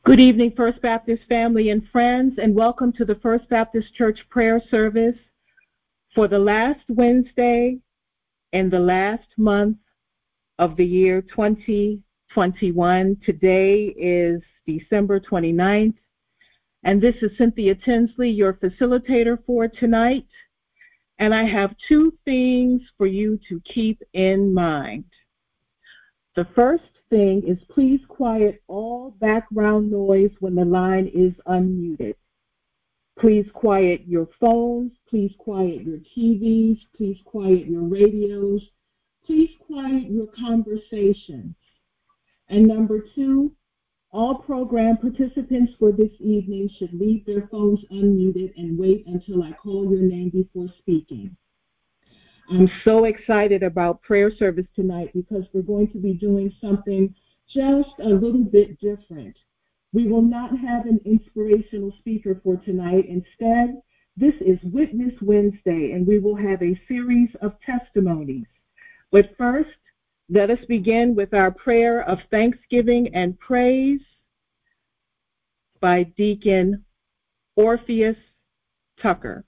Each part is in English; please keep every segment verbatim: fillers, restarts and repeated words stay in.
Good evening, First Baptist family and friends, and welcome to the First Baptist Church prayer service for the last Wednesday in the last month of the year twenty twenty-one. Today is December twenty-ninth, and this is Cynthia Tinsley, your facilitator for tonight. And I have two things for you to keep in mind. The first thing is please quiet all background noise when the line is unmuted. Please quiet your phones, please quiet your T Vs, please quiet your radios, please quiet your conversations. And number two, all program participants for this evening should leave their phones unmuted and wait until I call your name before speaking. I'm so excited about prayer service tonight because we're going to be doing something just a little bit different. We will not have an inspirational speaker for tonight. Instead, this is Witness Wednesday, and we will have a series of testimonies. But first, let us begin with our prayer of thanksgiving and praise by Deacon Orpheus Tucker.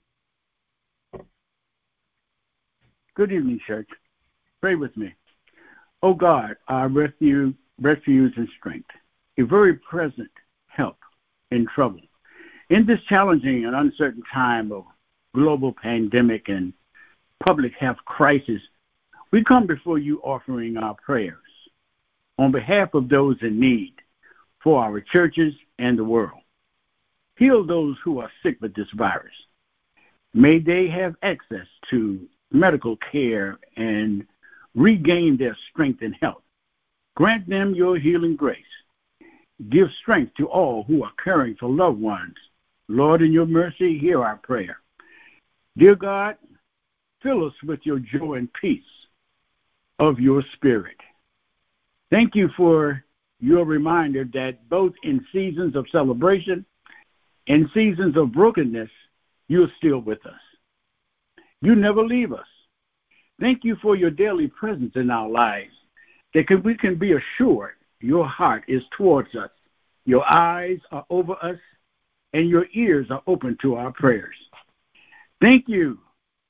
Good evening, church. Pray with me. O God, our refuge, refuge and strength, a very present help in trouble. In this challenging and uncertain time of global pandemic and public health crisis, we come before you offering our prayers on behalf of those in need for our churches and the world. Heal those who are sick with this virus. May they have access to medical care and regain their strength and health. Grant them your healing grace. Give strength to all who are caring for loved ones. Lord, in your mercy, hear our prayer. Dear God, fill us with your joy and peace of your spirit. Thank you for your reminder that both in seasons of celebration and seasons of brokenness, you're still with us. You never leave us. Thank you for your daily presence in our lives, that we can be assured your heart is towards us, your eyes are over us, and your ears are open to our prayers. Thank you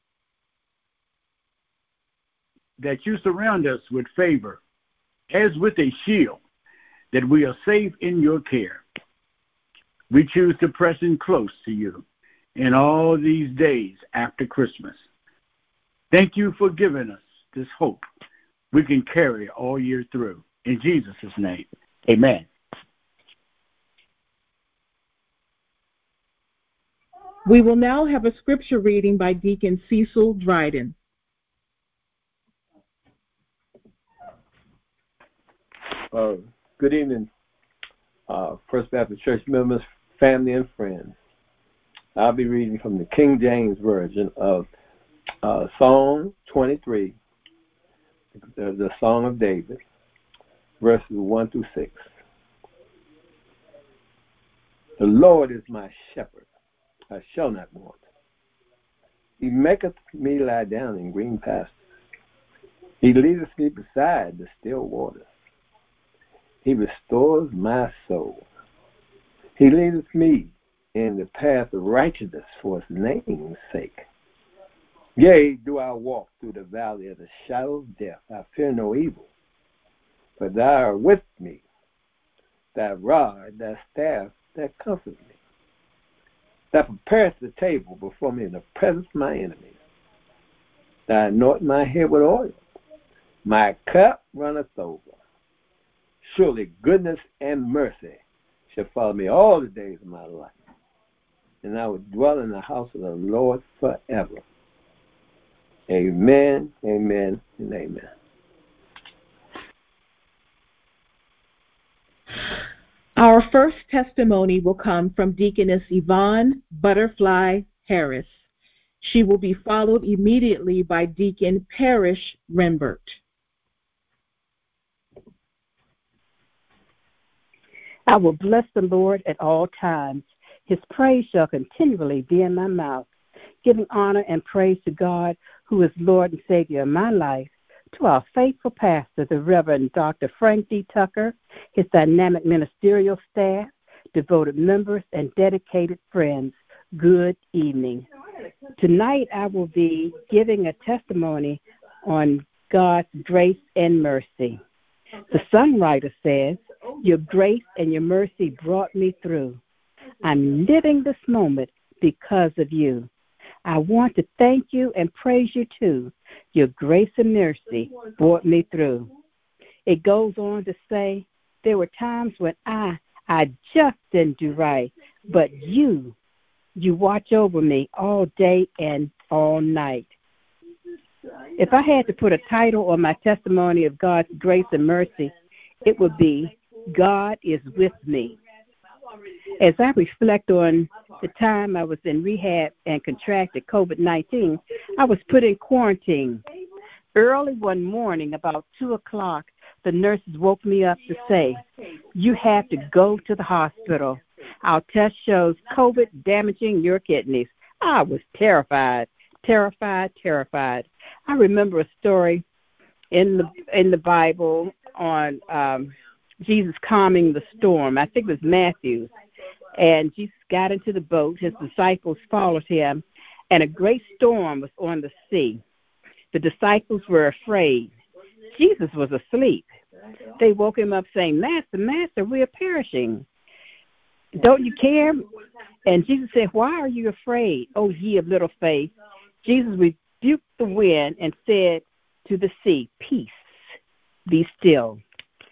that you surround us with favor, as with a shield, that we are safe in your care. We choose to press in close to you in all these days after Christmas. Thank you for giving us this hope we can carry all year through. In Jesus' name, amen. We will now have a scripture reading by Deacon Cecil Dryden. Uh, good evening, uh, First Baptist Church members, family, and friends. I'll be reading from the King James Version of uh, Psalm twenty-three, the, the Song of David, verses one through six. The Lord is my shepherd, I shall not want. He maketh me lie down in green pastures. He leadeth me beside the still waters. He restores my soul. He leadeth me in the path of righteousness for his name's sake. Yea, do I walk through the valley of the shadow of death, I fear no evil, for thou art with me. Thy rod, thy staff, that comforts me. Thou preparest the table before me in the presence of my enemies. Thou anoint my head with oil. My cup runneth over. Surely goodness and mercy shall follow me all the days of my life, and I will dwell in the house of the Lord forever. Amen, amen, and amen. Our first testimony will come from Deaconess Yvonne Butterfly Harris. She will be followed immediately by Deacon Parrish Rembert. I will bless the Lord at all times. His praise shall continually be in my mouth, giving honor and praise to God, who is Lord and Savior of my life, to our faithful pastor, the Reverend Doctor Frank D. Tucker, his dynamic ministerial staff, devoted members, and dedicated friends, good evening. Tonight I will be giving a testimony on God's grace and mercy. The songwriter says, "Your grace and your mercy brought me through. I'm living this moment because of you. I want to thank you and praise you too. Your grace and mercy brought me through." It goes on to say, there were times when I, I just didn't do right, but you, you watch over me all day and all night. If I had to put a title on my testimony of God's grace and mercy, it would be, God is with me. As I reflect on the time I was in rehab and contracted COVID nineteen, I was put in quarantine. Early one morning, about two o'clock, the nurses woke me up to say, "You have to go to the hospital. Our test shows COVID damaging your kidneys." I was terrified, terrified, terrified. I remember a story in the in the Bible on um, Jesus calming the storm. I think it was Matthew. And Jesus got into the boat. His disciples followed him, and a great storm was on the sea. The disciples were afraid. Jesus was asleep. They woke him up saying, "Master, Master, we are perishing. Don't you care?" And Jesus said, "Why are you afraid, O ye of little faith?" Jesus rebuked the wind and said to the sea, "Peace, be still."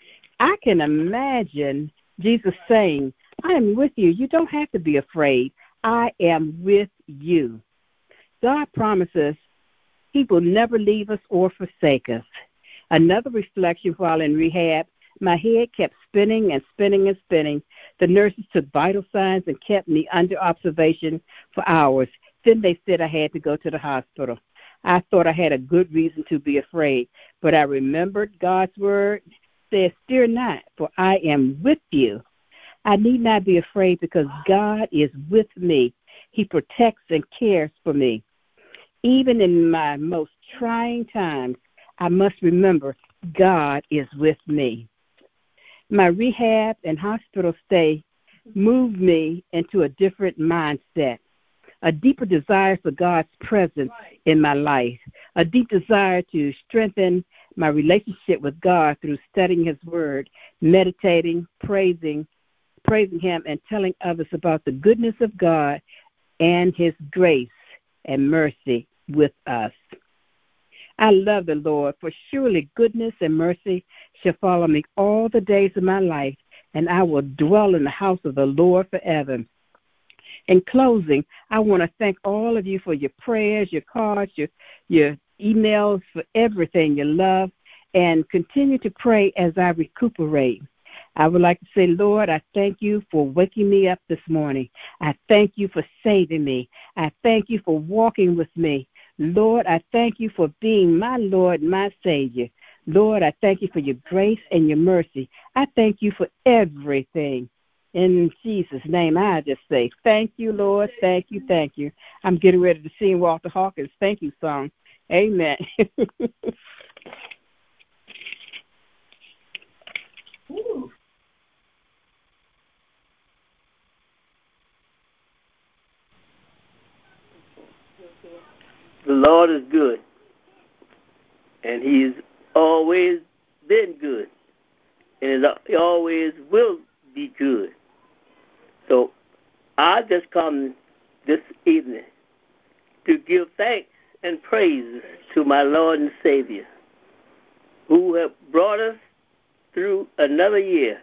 I can imagine Jesus saying, "I am with you. You don't have to be afraid. I am with you." God promises he will never leave us or forsake us. Another reflection while in rehab, my head kept spinning and spinning and spinning. The nurses took vital signs and kept me under observation for hours. Then they said I had to go to the hospital. I thought I had a good reason to be afraid, but I remembered God's word says, "Fear not, for I am with you." I need not be afraid because God is with me. He protects and cares for me. Even in my most trying times, I must remember God is with me. My rehab and hospital stay moved me into a different mindset, a deeper desire for God's presence in my life, a deep desire to strengthen my relationship with God through studying his word, meditating, praising, praising him, and telling others about the goodness of God and his grace and mercy with us. I love the Lord, for surely goodness and mercy shall follow me all the days of my life, and I will dwell in the house of the Lord forever. In closing, I want to thank all of you for your prayers, your cards, your, your emails, for everything, your love, and continue to pray as I recuperate. I would like to say, Lord, I thank you for waking me up this morning. I thank you for saving me. I thank you for walking with me. Lord, I thank you for being my Lord, my Savior. Lord, I thank you for your grace and your mercy. I thank you for everything. In Jesus' name, I just say, thank you, Lord, thank you, thank you. I'm getting ready to sing Walter Hawkins' thank you song. Amen. The Lord is good, and he's always been good, and he always will be good. So I just come this evening to give thanks and praise to my Lord and Savior, who have brought us through another year.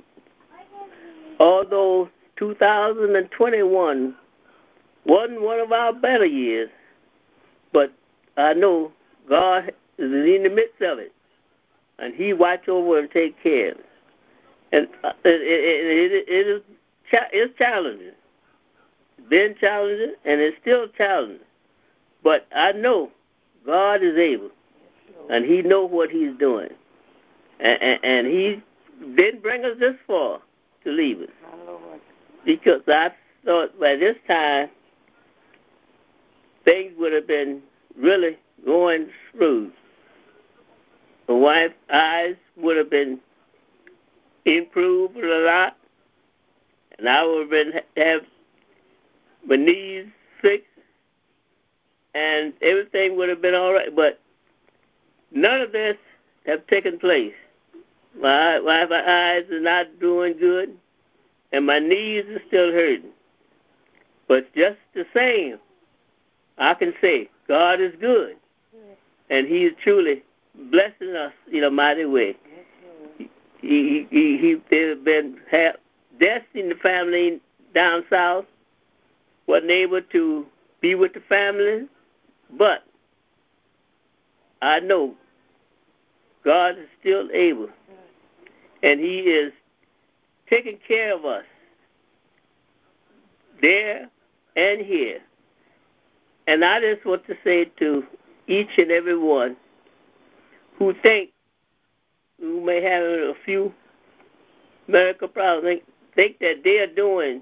Although two thousand twenty-one wasn't one of our better years, but I know God is in the midst of it, and he watch over and take care of it. And it, it, it, it is it's challenging. It's been challenging, and it's still challenging. But I know God is able, and he knows what he's doing. And, and, and he didn't bring us this far to leave us. Because I thought by this time, things would have been really going smooth. My wife's eyes would have been improved a lot, and and I would have been have my knees fixed, and everything would have been all right. But none of this have taken place. My, my, my eyes are not doing good, and my knees are still hurting. But just the same, I can say God is good, and He is truly blessing us in a mighty way. He, he, he, there's been have deaths in the family down south, wasn't able to be with the family, but I know God is still able, and He is taking care of us there and here. And I just want to say to each and every one who think, who may have a few medical problems, think that they are doing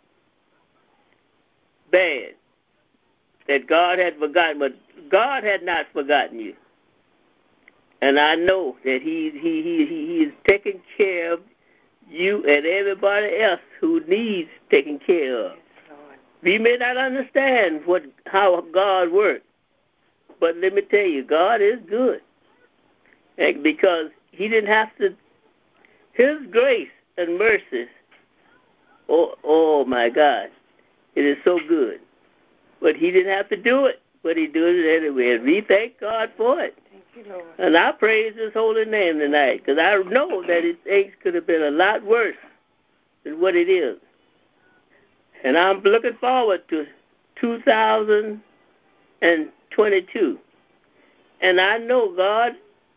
bad, that God had forgotten, but God had not forgotten you. And I know that he, he, he, he is taking care of you and everybody else who needs taking care of. We may not understand what how God works, but let me tell you, God is good. And because He didn't have to, His grace and mercy, oh, oh my God, it is so good. But He didn't have to do it, but He did it anyway. And we thank God for it. Thank you, Lord. And I praise His holy name tonight, because I know that His things could have been a lot worse than what it is. And I'm looking forward to two thousand twenty-two. And I know God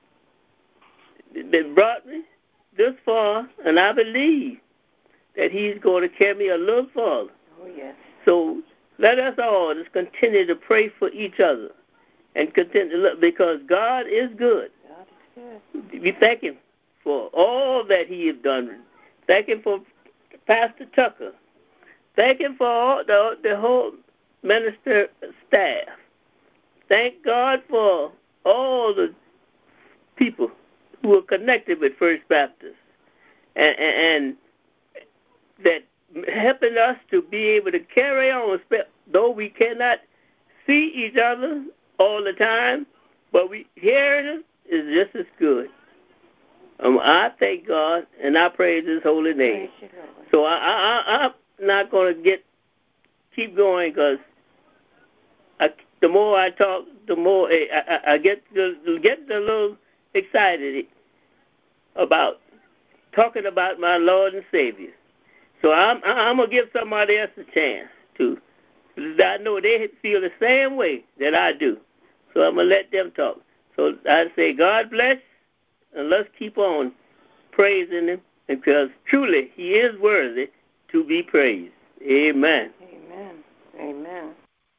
that brought me this far, and I believe that He's going to carry me a little farther. Oh, yes. So let us all just continue to pray for each other and continue to look, because God is good. God is good. We thank Him for all that He has done. Thank Him for Pastor Tucker. Thank Him for all the, the whole minister staff. Thank God for all the people who are connected with First Baptist, and, and, and that helping us to be able to carry on, though we cannot see each other all the time, but we hearing it is just as good. Um, I thank God and I praise His holy name. So I, I, I'm not going to get keep going, because the more I talk, the more I, I, I get to, get a little excited about talking about my Lord and Savior. So I'm I'm gonna give somebody else a chance to. I know they feel the same way that I do, so I'm gonna let them talk. So I say, God bless, and let's keep on praising Him, because truly He is worthy to be praised. Amen. Amen. Amen.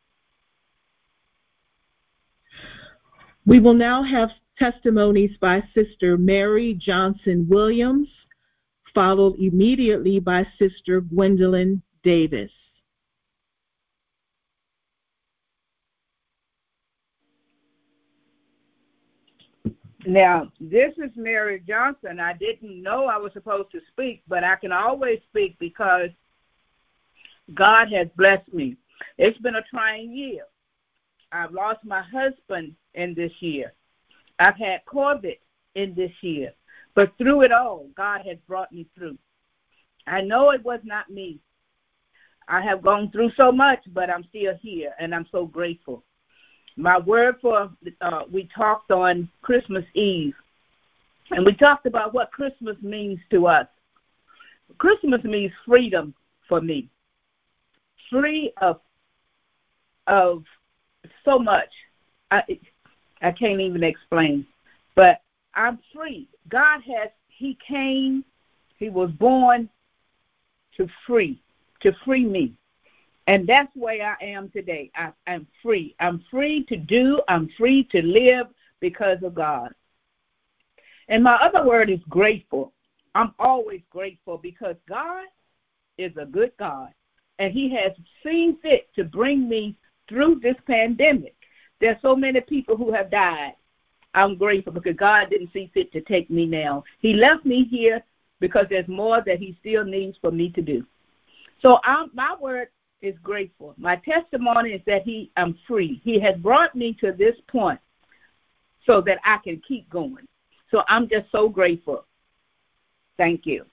We will now have testimonies by Sister Mary Johnson Williams, followed immediately by Sister Gwendolyn Davis. Now, this is Mary Johnson. I didn't know I was supposed to speak, but I can always speak because God has blessed me. It's been a trying year. I've lost my husband in this year. I've had COVID in this year. But through it all, God has brought me through. I know it was not me. I have gone through so much, but I'm still here, and I'm so grateful. My word for, uh, we talked on Christmas Eve, and we talked about what Christmas means to us. Christmas means freedom for me. Free of of so much. I, I can't even explain. But I'm free. God has, He came, He was born to free, to free me. And that's where I am today. I, I'm free. I'm free to do, I'm free to live because of God. And my other word is grateful. I'm always grateful because God is a good God. And He has seen fit to bring me through this pandemic. There's so many people who have died. I'm grateful because God didn't see fit to take me now. He left me here because there's more that He still needs for me to do. So I'm, my word is grateful. My testimony is that he, I'm free. He has brought me to this point so that I can keep going. So I'm just so grateful. Thank you.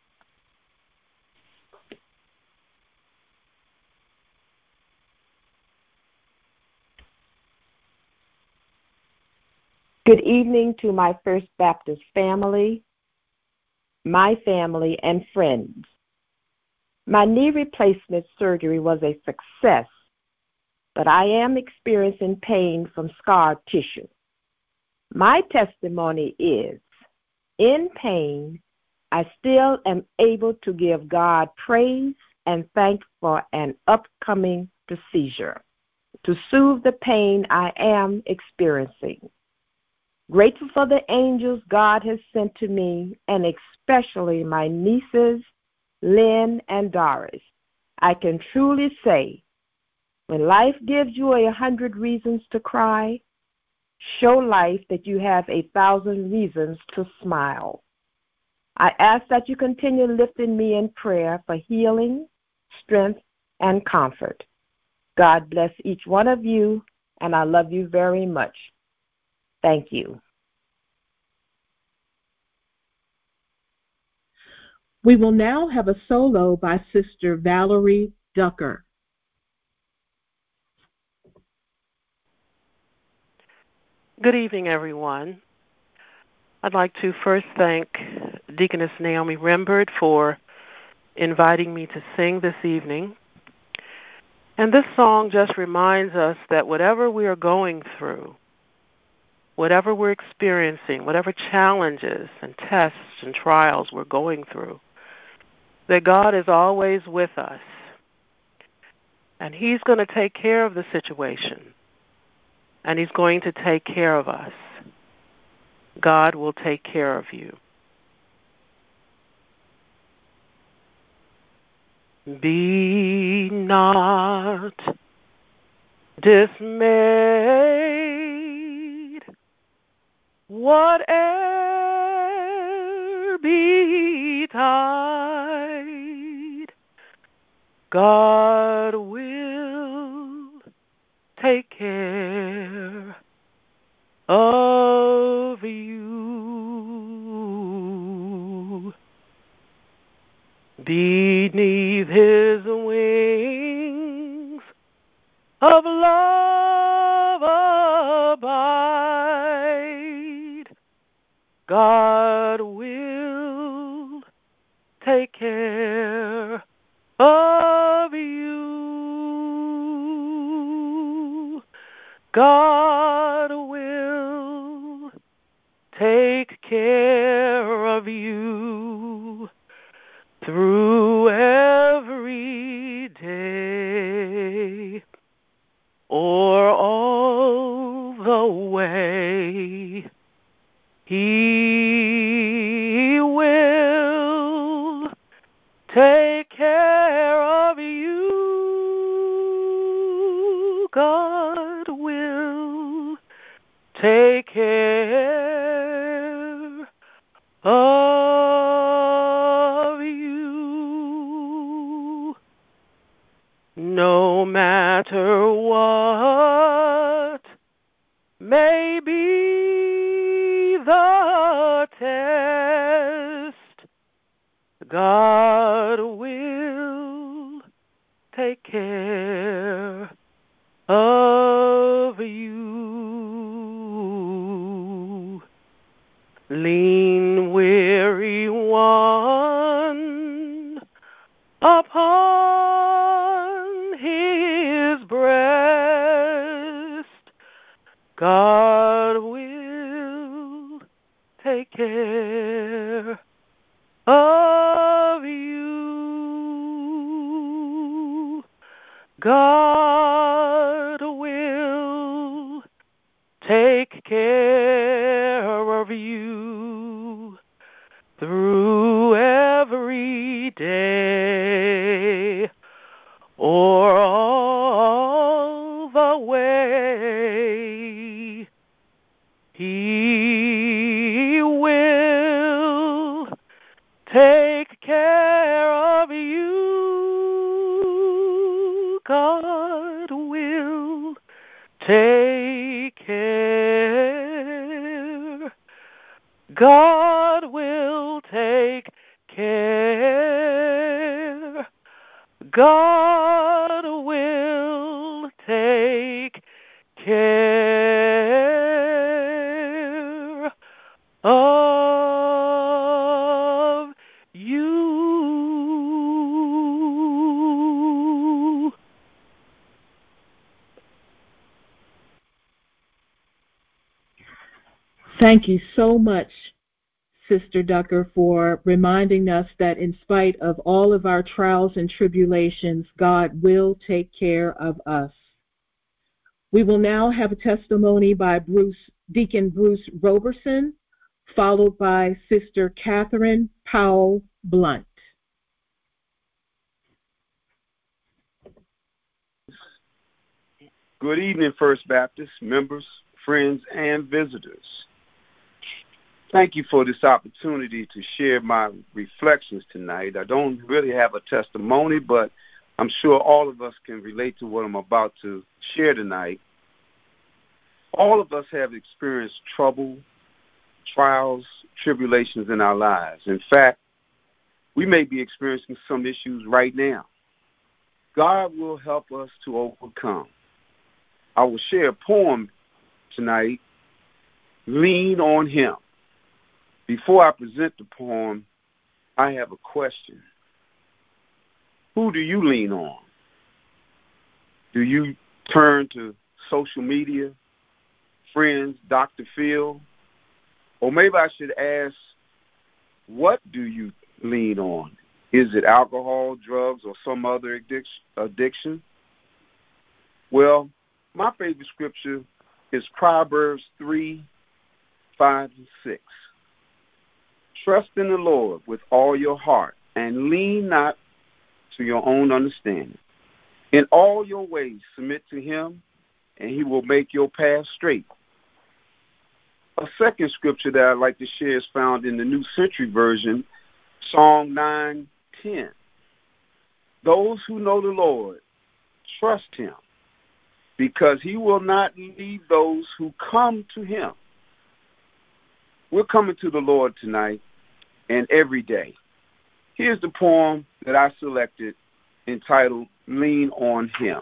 Good evening to my First Baptist family, my family, and friends. My knee replacement surgery was a success, but I am experiencing pain from scar tissue. My testimony is, in pain, I still am able to give God praise and thank for an upcoming procedure to soothe the pain I am experiencing. Grateful for the angels God has sent to me, and especially my nieces, Lynn and Doris. I can truly say, when life gives you a hundred reasons to cry, show life that you have a thousand reasons to smile. I ask that you continue lifting me in prayer for healing, strength, and comfort. God bless each one of you, and I love you very much. Thank you. We will now have a solo by Sister Valerie Ducker. Good evening, everyone. I'd like to first thank Deaconess Naomi Rembert for inviting me to sing this evening. And this song just reminds us that whatever we are going through, whatever we're experiencing, whatever challenges and tests and trials we're going through, that God is always with us. And He's going to take care of the situation. And He's going to take care of us. God will take care of you. Be not dismayed, whate'er betide, God will take care of you. Beneath His wings of love abide, God will take care of you. God will take care of you through every day or all the way. He will take care of you. God will take care of you. No matter what may be the test, God will take care of you. Lean, weary one upon His breast, God will take care of you. God will take care of you through every day or all the way. He will take care of you. God will take care. God will take care. God will take care of you. Thank you so much, Sister Ducker, for reminding us that in spite of all of our trials and tribulations, God will take care of us. We will now have a testimony by Bruce, Deacon Bruce Roberson, followed by Sister Catherine Powell Blunt. Good evening, First Baptist members, friends, and visitors. Thank you for this opportunity to share my reflections tonight. I don't really have a testimony, but I'm sure all of us can relate to what I'm about to share tonight. All of us have experienced trouble, trials, tribulations in our lives. In fact, we may be experiencing some issues right now. God will help us to overcome. I will share a poem tonight, Lean on Him. Before I present the poem, I have a question. Who do you lean on? Do you turn to social media, friends, Doctor Phil? Or maybe I should ask, what do you lean on? Is it alcohol, drugs, or some other addiction? Well, my favorite scripture is Proverbs three, five, and six. Trust in the Lord with all your heart, and lean not to your own understanding. In all your ways submit to Him, and He will make your path straight. A second scripture that I'd like to share is found in the New Century Version, Psalm nine ten. Those who know the Lord trust Him, because He will not leave those who come to Him. We're coming to the Lord tonight and every day. Here's the poem that I selected entitled, Lean on Him.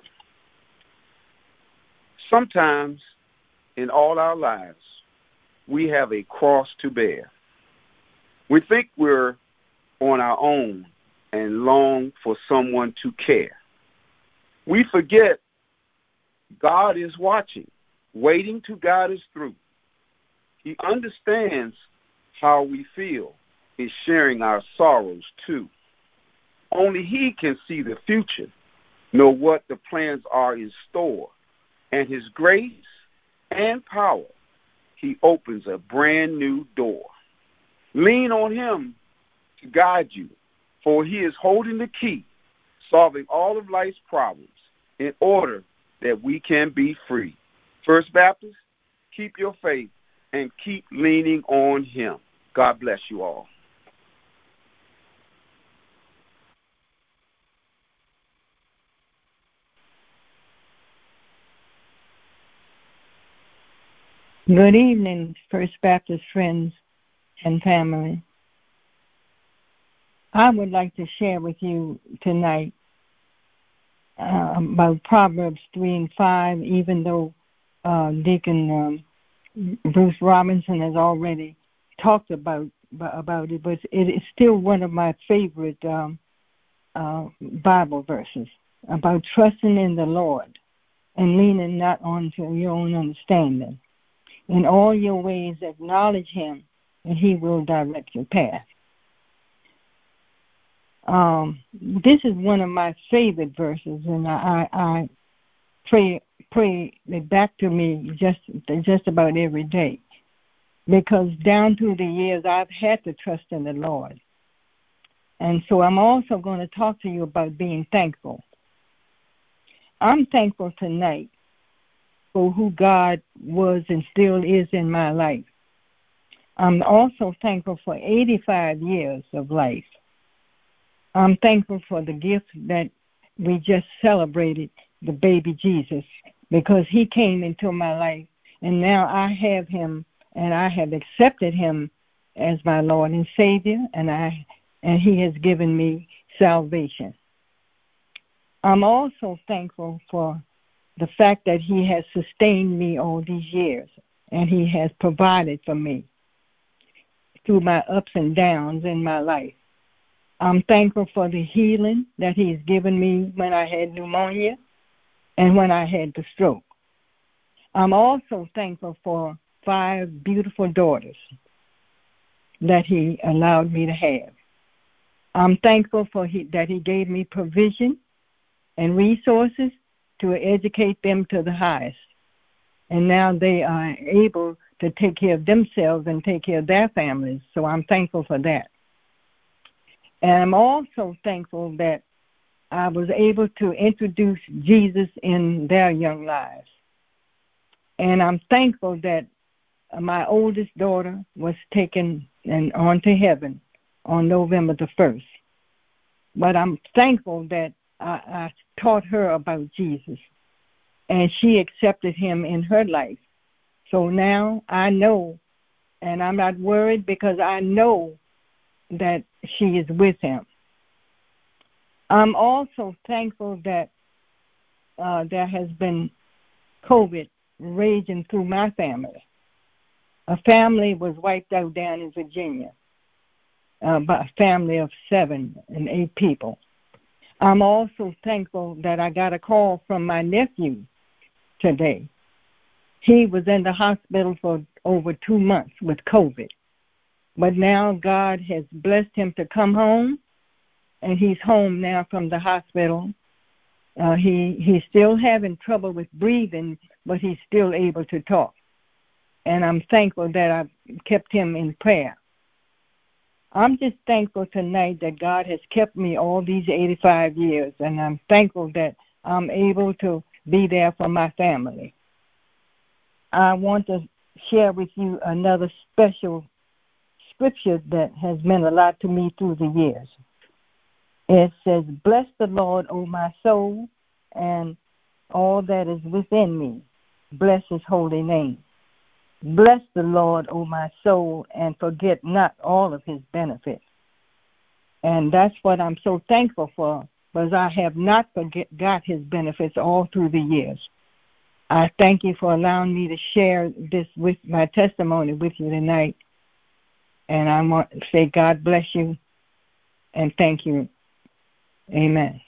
Sometimes in all our lives, we have a cross to bear. We think we're on our own and long for someone to care. We forget God is watching, waiting to guide us through. He understands how we feel, is sharing our sorrows too. Only He can see the future, know what the plans are in store, and His grace and power, He opens a brand new door. Lean on Him to guide you, for He is holding the key, solving all of life's problems in order that we can be free. First Baptist, keep your faith and keep leaning on Him. God bless you all. Good evening, First Baptist friends and family. I would like to share with you tonight uh, about Proverbs three and five, even though uh, Deacon um, Bruce Robinson has already talked about about it, but it is still one of my favorite um, uh, Bible verses about trusting in the Lord and leaning not onto your own understanding. In all your ways acknowledge Him, and He will direct your path. Um, this is one of my favorite verses, and I, I, I pray pray it back to me just just about every day, because down through the years I've had to trust in the Lord. And so I'm also going to talk to you about being thankful. I'm thankful tonight for who God was and still is in my life. I'm also thankful for eighty-five years of life. I'm thankful for the gift that we just celebrated the baby Jesus because he came into my life, and now I have him, and I have accepted him as my Lord and Savior, and I and he has given me salvation. I'm also thankful for the fact that he has sustained me all these years, and he has provided for me through my ups and downs in my life. I'm thankful for the healing that he's given me when I had pneumonia and when I had the stroke. I'm also thankful for five beautiful daughters that he allowed me to have. I'm thankful for he, that he gave me provision and resources to educate them to the highest. And now they are able to take care of themselves and take care of their families. So I'm thankful for that. And I'm also thankful that I was able to introduce Jesus in their young lives. And I'm thankful that my oldest daughter was taken and on to heaven on November the first. But I'm thankful that I, I taught her about Jesus, and she accepted him in her life. So now I know, and I'm not worried because I know that she is with him. I'm also thankful that uh, there has been COVID raging through my family. A family was wiped out down in Virginia, uh, by a family of seven and eight people. I'm also thankful that I got a call from my nephew today. He was in the hospital for over two months with COVID. But now God has blessed him to come home, and he's home now from the hospital. Uh, he he's still having trouble with breathing, but he's still able to talk. And I'm thankful that I kept him in prayer. I'm just thankful tonight that God has kept me all these eighty-five years, and I'm thankful that I'm able to be there for my family. I want to share with you another special scripture that has meant a lot to me through the years. It says, "Bless the Lord, O my soul, and all that is within me. Bless his holy name. Bless the Lord, O my soul, and forget not all of his benefits." And that's what I'm so thankful for, because I have not forgot his benefits all through the years. I thank you for allowing me to share this with my testimony with you tonight. And I want to say God bless you and thank you. Amen.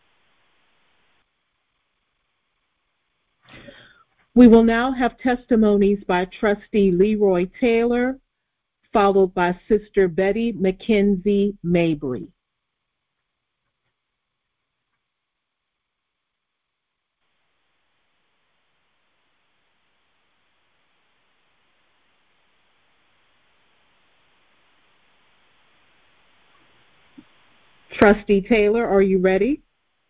We will now have testimonies by Trustee Leroy Taylor, followed by Sister Betty McKenzie Mabry. Trustee Taylor, are you ready?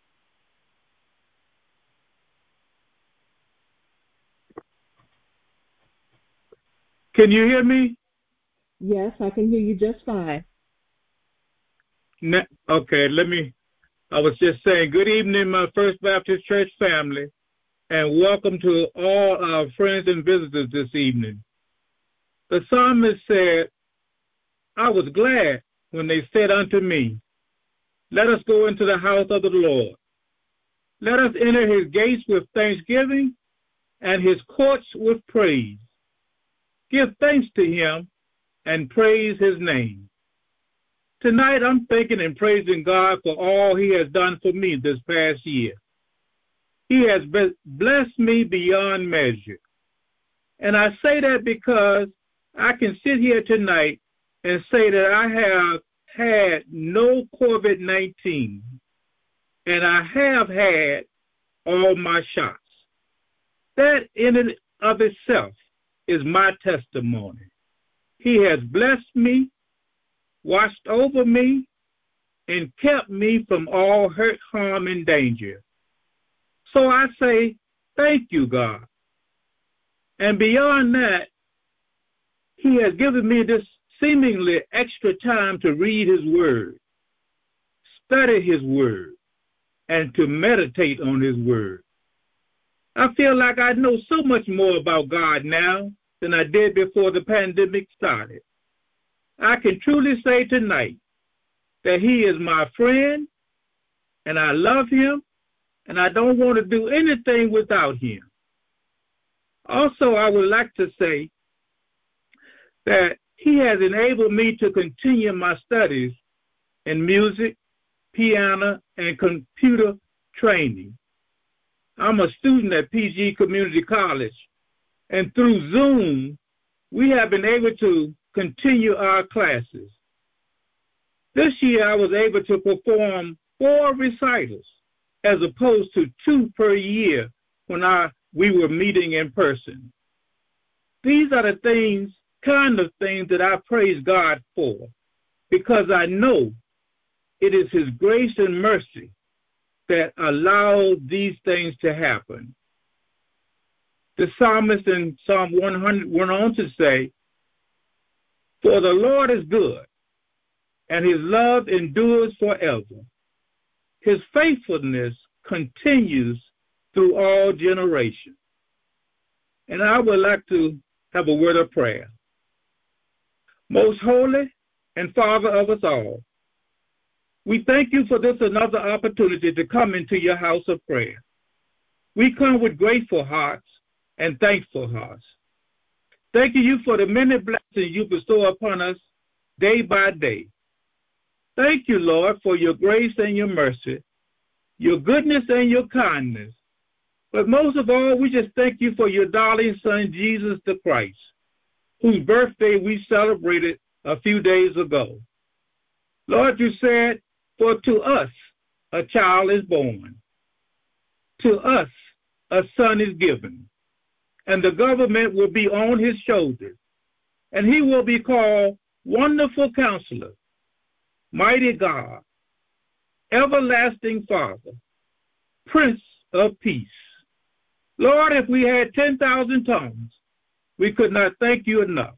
Can you hear me? Yes, I can hear you just fine. Ne- okay, let me, I was just saying, good evening, my First Baptist Church family, and welcome to all our friends and visitors this evening. The psalmist said, "I was glad when they said unto me, let us go into the house of the Lord. Let us enter his gates with thanksgiving and his courts with praise. Give thanks to him and praise his name." Tonight I'm thanking and praising God for all he has done for me this past year. He has blessed me beyond measure. And I say that because I can sit here tonight and say that I have had no COVID nineteen, and I have had all my shots. That in and of itself is my testimony. He has blessed me, watched over me, and kept me from all hurt, harm, and danger. So I say, thank you, God. And beyond that, he has given me this seemingly extra time to read his word, study his word, and to meditate on his word. I feel like I know so much more about God now than I did before the pandemic started. I can truly say tonight that he is my friend, and I love him, and I don't want to do anything without him. Also, I would like to say that he has enabled me to continue my studies in music, piano, and computer training. I'm a student at P G Community College, and through Zoom, we have been able to continue our classes. This year, I was able to perform four recitals as opposed to two per year when I, we were meeting in person. These are the things, kind of things that I praise God for, because I know it is his grace and mercy that allowed these things to happen. The psalmist in Psalm one hundred went on to say, "For the Lord is good, and his love endures forever. His faithfulness continues through all generations." And I would like to have a word of prayer. Most holy and Father of us all, we thank you for this another opportunity to come into your house of prayer. We come with grateful hearts and thankful hearts. Thank you for the many blessings you bestow upon us day by day. Thank you, Lord, for your grace and your mercy, your goodness and your kindness. But most of all, we just thank you for your darling Son, Jesus the Christ, whose birthday we celebrated a few days ago. Lord, you said, "For to us a child is born. To us a son is given, and the government will be on his shoulders, and he will be called Wonderful Counselor, Mighty God, Everlasting Father, Prince of Peace." Lord, if we had ten thousand tongues, we could not thank you enough.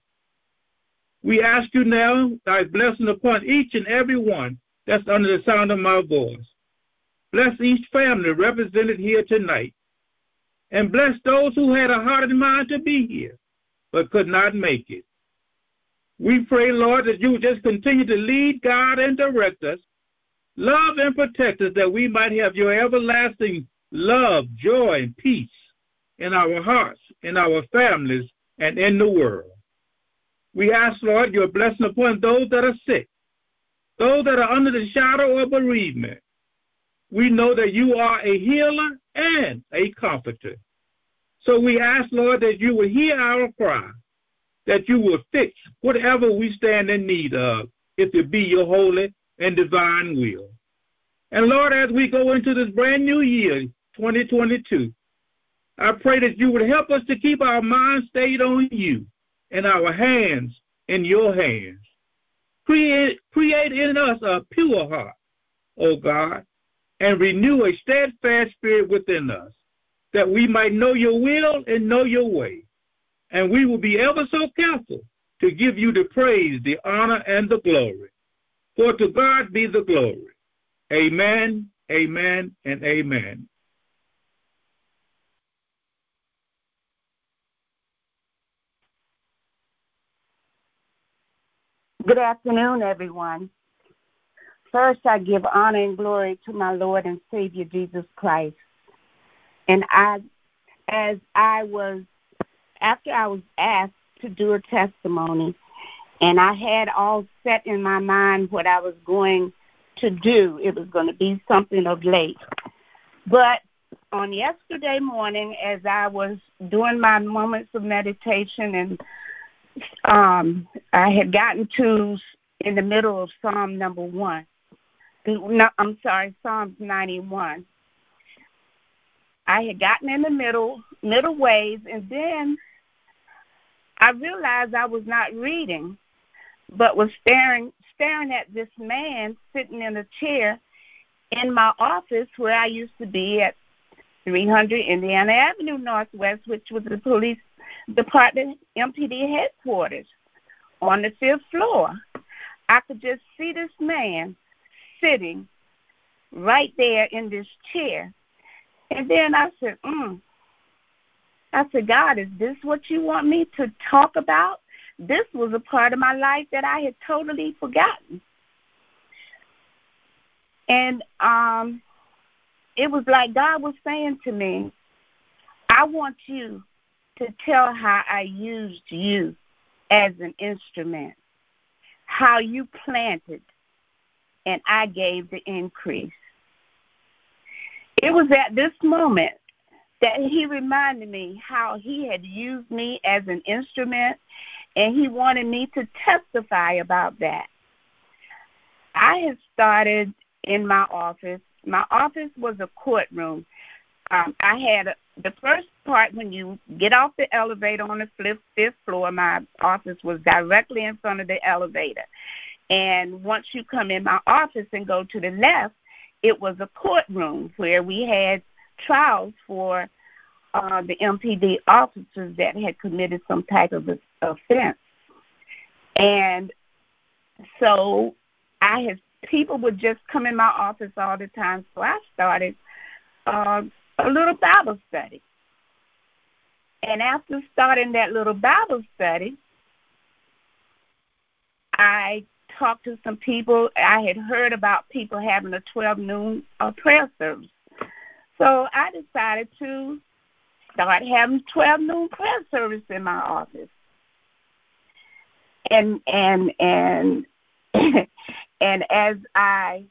We ask you now, thy blessing upon each and every one that's under the sound of my voice. Bless each family represented here tonight, and bless those who had a heart and mind to be here, but could not make it. We pray, Lord, that you would just continue to lead, guide, and direct us, love and protect us, that we might have your everlasting love, joy, and peace in our hearts, in our families, and in the world. We ask, Lord, your blessing upon those that are sick, those that are under the shadow of bereavement. We know that you are a healer and a comforter. So we ask, Lord, that you will hear our cry, that you will fix whatever we stand in need of, if it be your holy and divine will. And Lord, as we go into this brand new year, twenty twenty-two, I pray that you would help us to keep our minds stayed on you and our hands in your hands. Create, create in us a pure heart, O God, and renew a steadfast spirit within us, that we might know your will and know your way. And we will be ever so careful to give you the praise, the honor, and the glory. For to God be the glory. Amen, amen, and amen. Good afternoon, everyone. First, I give honor and glory to my Lord and Savior, Jesus Christ. And I, as I was, after I was asked to do a testimony, and I had all set in my mind what I was going to do, it was going to be something of late. But on yesterday morning, as I was doing my moments of meditation, and um, I had gotten to in the middle of Psalm number one. No, I'm sorry, Psalms ninety-one. I had gotten in the middle, middle ways, and then I realized I was not reading, but was staring, staring at this man sitting in a chair in my office where I used to be at three hundred Indiana Avenue Northwest, which was the police department, M P D headquarters, on the fifth floor. I could just see this man sitting right there in this chair. And then I said, mm. I said, God, is this what you want me to talk about? This was a part of my life that I had totally forgotten. And um, it was like God was saying to me, I want you to tell how I used you as an instrument, how you planted and I gave the increase. It was at this moment that he reminded me how he had used me as an instrument, and he wanted me to testify about that. I had started in my office. My office was a courtroom. Um, I had a, the first part when you get off the elevator on the fifth, fifth floor, my office was directly in front of the elevator. And once you come in my office and go to the left, it was a courtroom where we had trials for uh, the M P D officers that had committed some type of offense. And so I had people would just come in my office all the time, so I started uh, a little Bible study. And after starting that little Bible study, I talked to some people. I had heard about people having a twelve noon uh, prayer service. So I decided to start having twelve noon prayer service in my office. And and and and as I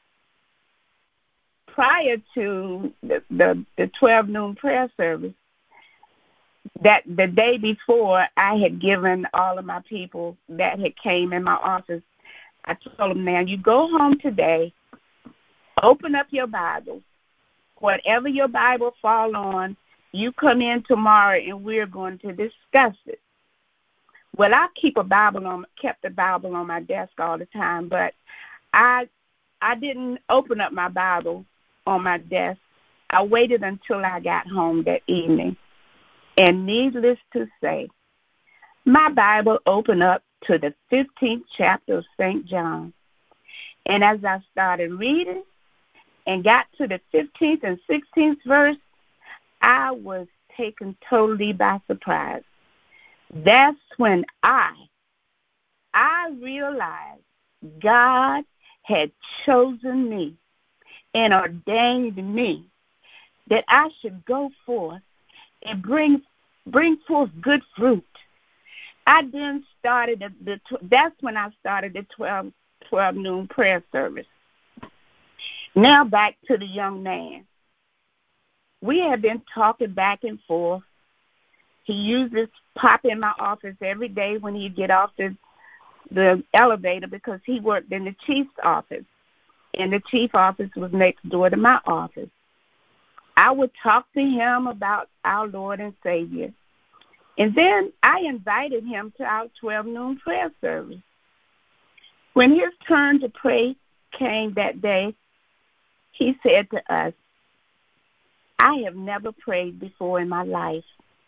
prior to the, the, the twelve noon prayer service, that the day before I had given all of my people that had came in my office, I told them, now you go home today, open up your Bible, whatever your Bible fall on, you come in tomorrow and we're going to discuss it. Well, I keep a Bible on, kept the Bible on my desk all the time, but I I didn't open up my Bible on my desk. I waited until I got home that evening. And needless to say, my Bible opened up to the fifteenth chapter of Saint John. And as I started reading and got to the fifteenth and sixteenth verse, I was taken totally by surprise. That's when I, I realized God had chosen me and ordained me that I should go forth and bring bring forth good fruit. I then started the, the that's when I started the twelve, twelve noon prayer service. Now back to the young man. We have been talking back and forth. He uses pop in my office every day when he get off the the elevator because he worked in the chief's office, and the chief office was next door to my office. I would talk to him about our Lord and Savior. And then I invited him to our twelve noon prayer service. When his turn to pray came that day, he said to us, I have never prayed before in my life.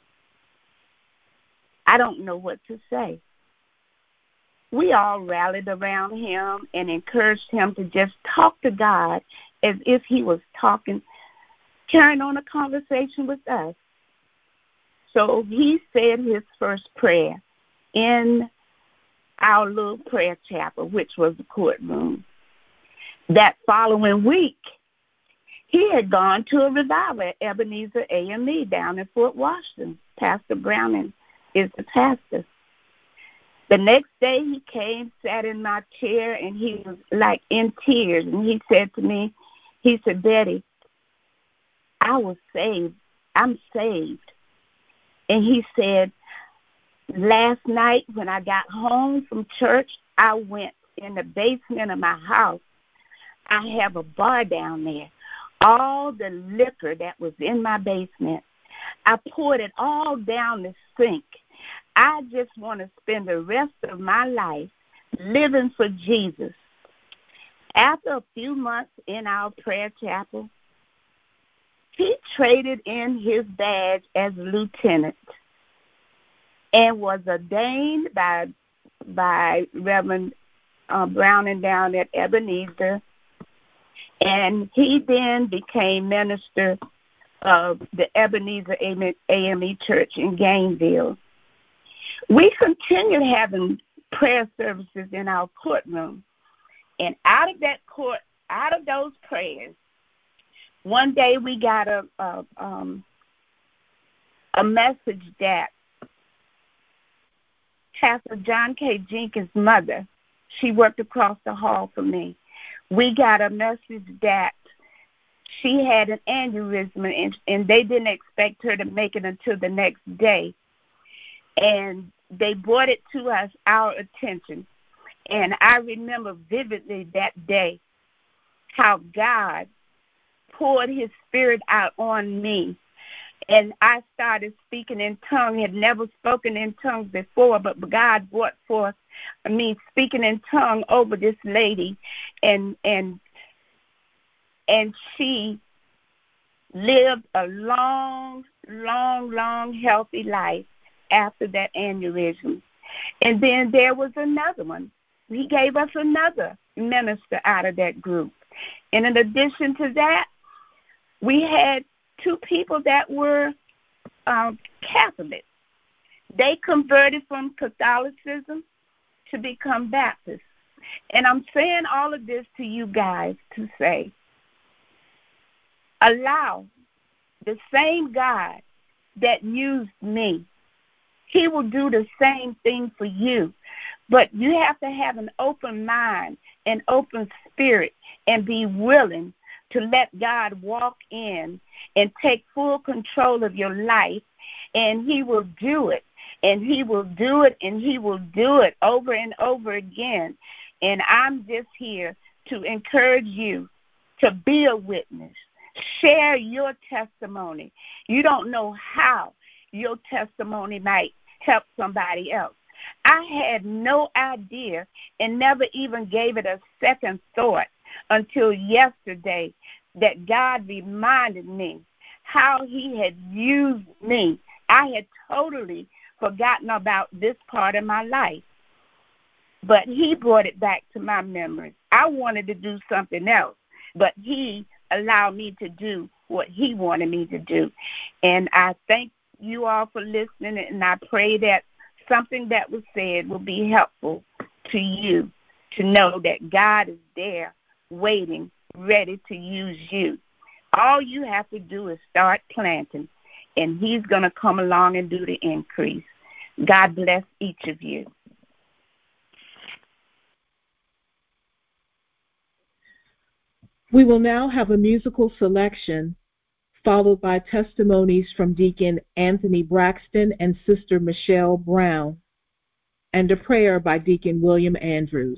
I don't know what to say. We all rallied around him and encouraged him to just talk to God as if he was talking, carrying on a conversation with us. So he said his first prayer in our little prayer chapel, which was the courtroom. That following week, he had gone to a revival at Ebenezer A M E down in Fort Washington. Pastor Browning is the pastor. The next day he came, sat in my chair, and he was like in tears. And he said to me, he said, Betty, I was saved. I'm saved. And he said, last night when I got home from church, I went in the basement of my house. I have a bar down there. All the liquor that was in my basement, I poured it all down the sink. I just want to spend the rest of my life living for Jesus. After a few months in our prayer chapel, he traded in his badge as lieutenant and was ordained by by Reverend uh, Browning down at Ebenezer. And he then became minister of the Ebenezer A M E Church in Gainesville. We continued having prayer services in our courtroom. And out of that court, out of those prayers, one day we got a a, um, a message that Pastor John K. Jenkins' mother, she worked across the hall from me. We got a message that she had an aneurysm, and, and they didn't expect her to make it until the next day. And they brought it to us, our attention. And I remember vividly that day how God poured his spirit out on me. And I started speaking in tongues, had never spoken in tongues before, but God brought forth me speaking in tongues over this lady, and and and she lived a long, long, long, healthy life after that aneurysm. And then there was another one. He gave us another minister out of that group. And in addition to that, we had two people that were um, Catholic. They converted from Catholicism to become Baptist. And I'm saying all of this to you guys to say, allow the same God that used me, he will do the same thing for you. But you have to have an open mind, an open spirit, and be willing to let God walk in and take full control of your life, and he will do it, and he will do it, and he will do it over and over again. And I'm just here to encourage you to be a witness. Share your testimony. You don't know how your testimony might help somebody else. I had no idea and never even gave it a second thought until yesterday that God reminded me how he had used me. I had totally forgotten about this part of my life, but he brought it back to my memory. I wanted to do something else, but he allowed me to do what he wanted me to do. And I thank you all for listening, and I pray that something that was said will be helpful to you to know that God is there waiting, ready to use you. All you have to do is start planting, and he's going to come along and do the increase. God bless each of you. We will now have a musical selection followed by testimonies from Deacon Anthony Braxton and Sister Michelle Brown, and a prayer by Deacon William Andrews.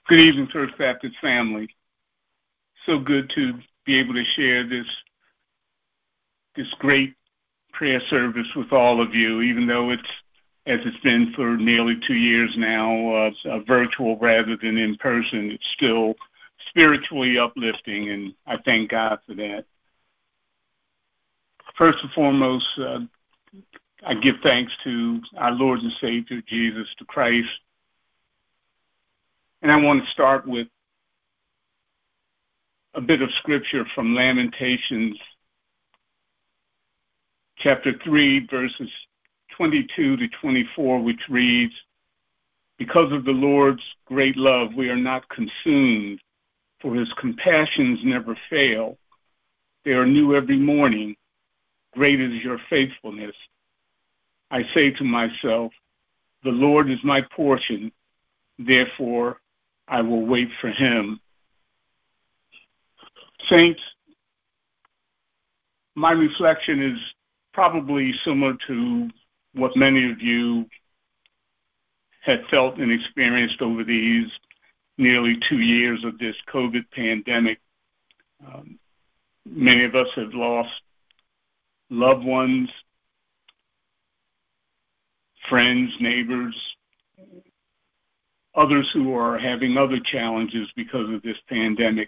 Good evening, First Baptist family. So good to be able to share this this great prayer service with all of you, even though it's, as it's been for nearly two years now, uh, uh, virtual rather than in person. It's still spiritually uplifting, and I thank God for that. First and foremost, uh, I give thanks to our Lord and Savior, Jesus the Christ. And I want to start with a bit of scripture from Lamentations, chapter three, verses twenty-two to twenty-four, which reads, "Because of the Lord's great love, we are not consumed, for his compassions never fail. They are new every morning. Great is your faithfulness. I say to myself, the Lord is my portion, therefore I will wait for him." Saints, my reflection is probably similar to what many of you have felt and experienced over these nearly two years of this COVID pandemic. Um, many of us have lost loved ones, friends, neighbors, others who are having other challenges because of this pandemic.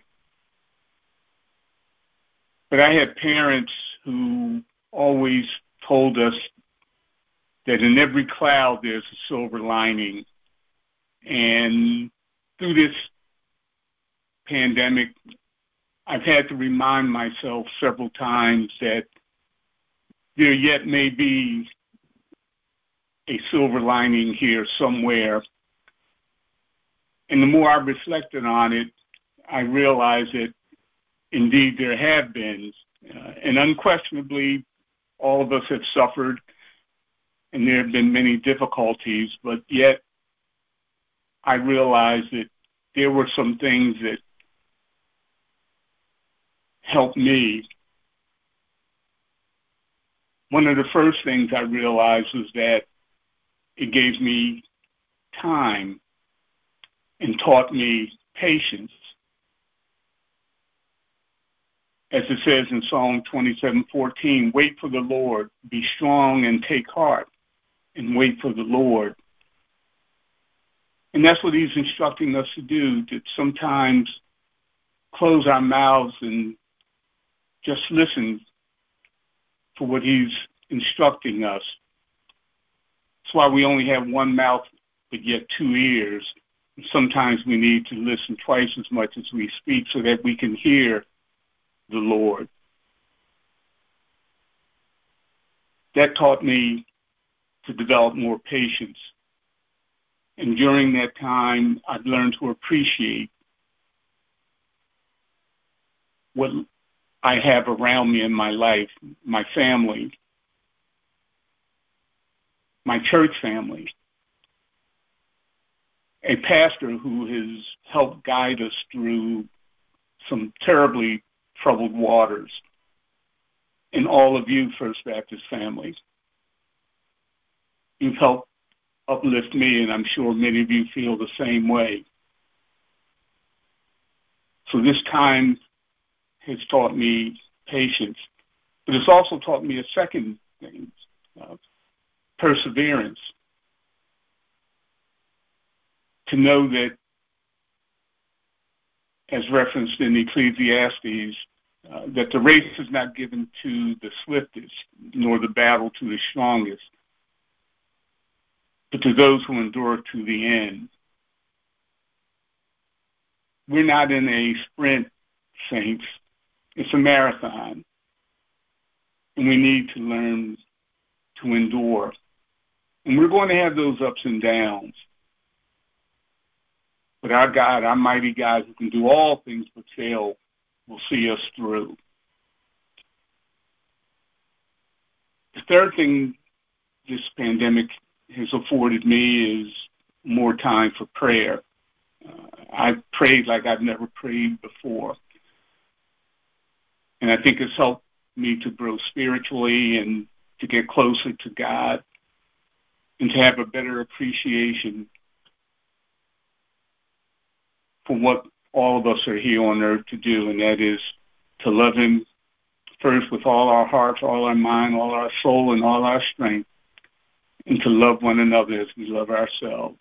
But I had parents who always told us that in every cloud there's a silver lining. And through this pandemic, I've had to remind myself several times that there yet may be a silver lining here somewhere. And the more I reflected on it, I realized that indeed there have been. Uh, and unquestionably, all of us have suffered, and there have been many difficulties, but yet I realized that there were some things that helped me. One of the first things I realized was that it gave me time and taught me patience. As it says in Psalm twenty-seven fourteen, wait for the Lord, be strong and take heart, and wait for the Lord. And that's what he's instructing us to do, to sometimes close our mouths and just listen for what he's instructing us. That's why we only have one mouth, but yet two ears. And sometimes we need to listen twice as much as we speak so that we can hear the Lord. That taught me to develop more patience. And during that time, I've learned to appreciate what I have around me in my life, my family, my church family, a pastor who has helped guide us through some terribly troubled waters, and all of you, First Baptist family. You've helped uplift me, and I'm sure many of you feel the same way. So this time has taught me patience, but it's also taught me a second thing, uh, perseverance. To know that, as referenced in Ecclesiastes, uh, that the race is not given to the swiftest, nor the battle to the strongest, but to those who endure to the end. We're not in a sprint, saints. It's a marathon. And we need to learn to endure. And we're going to have those ups and downs. But our God, our mighty God who can do all things but fail, will see us through. The third thing this pandemic has afforded me is more time for prayer. Uh, I've prayed like I've never prayed before. And I think it's helped me to grow spiritually and to get closer to God and to have a better appreciation for what all of us are here on earth to do, and that is to love him first with all our hearts, all our mind, all our soul, and all our strength, and to love one another as we love ourselves.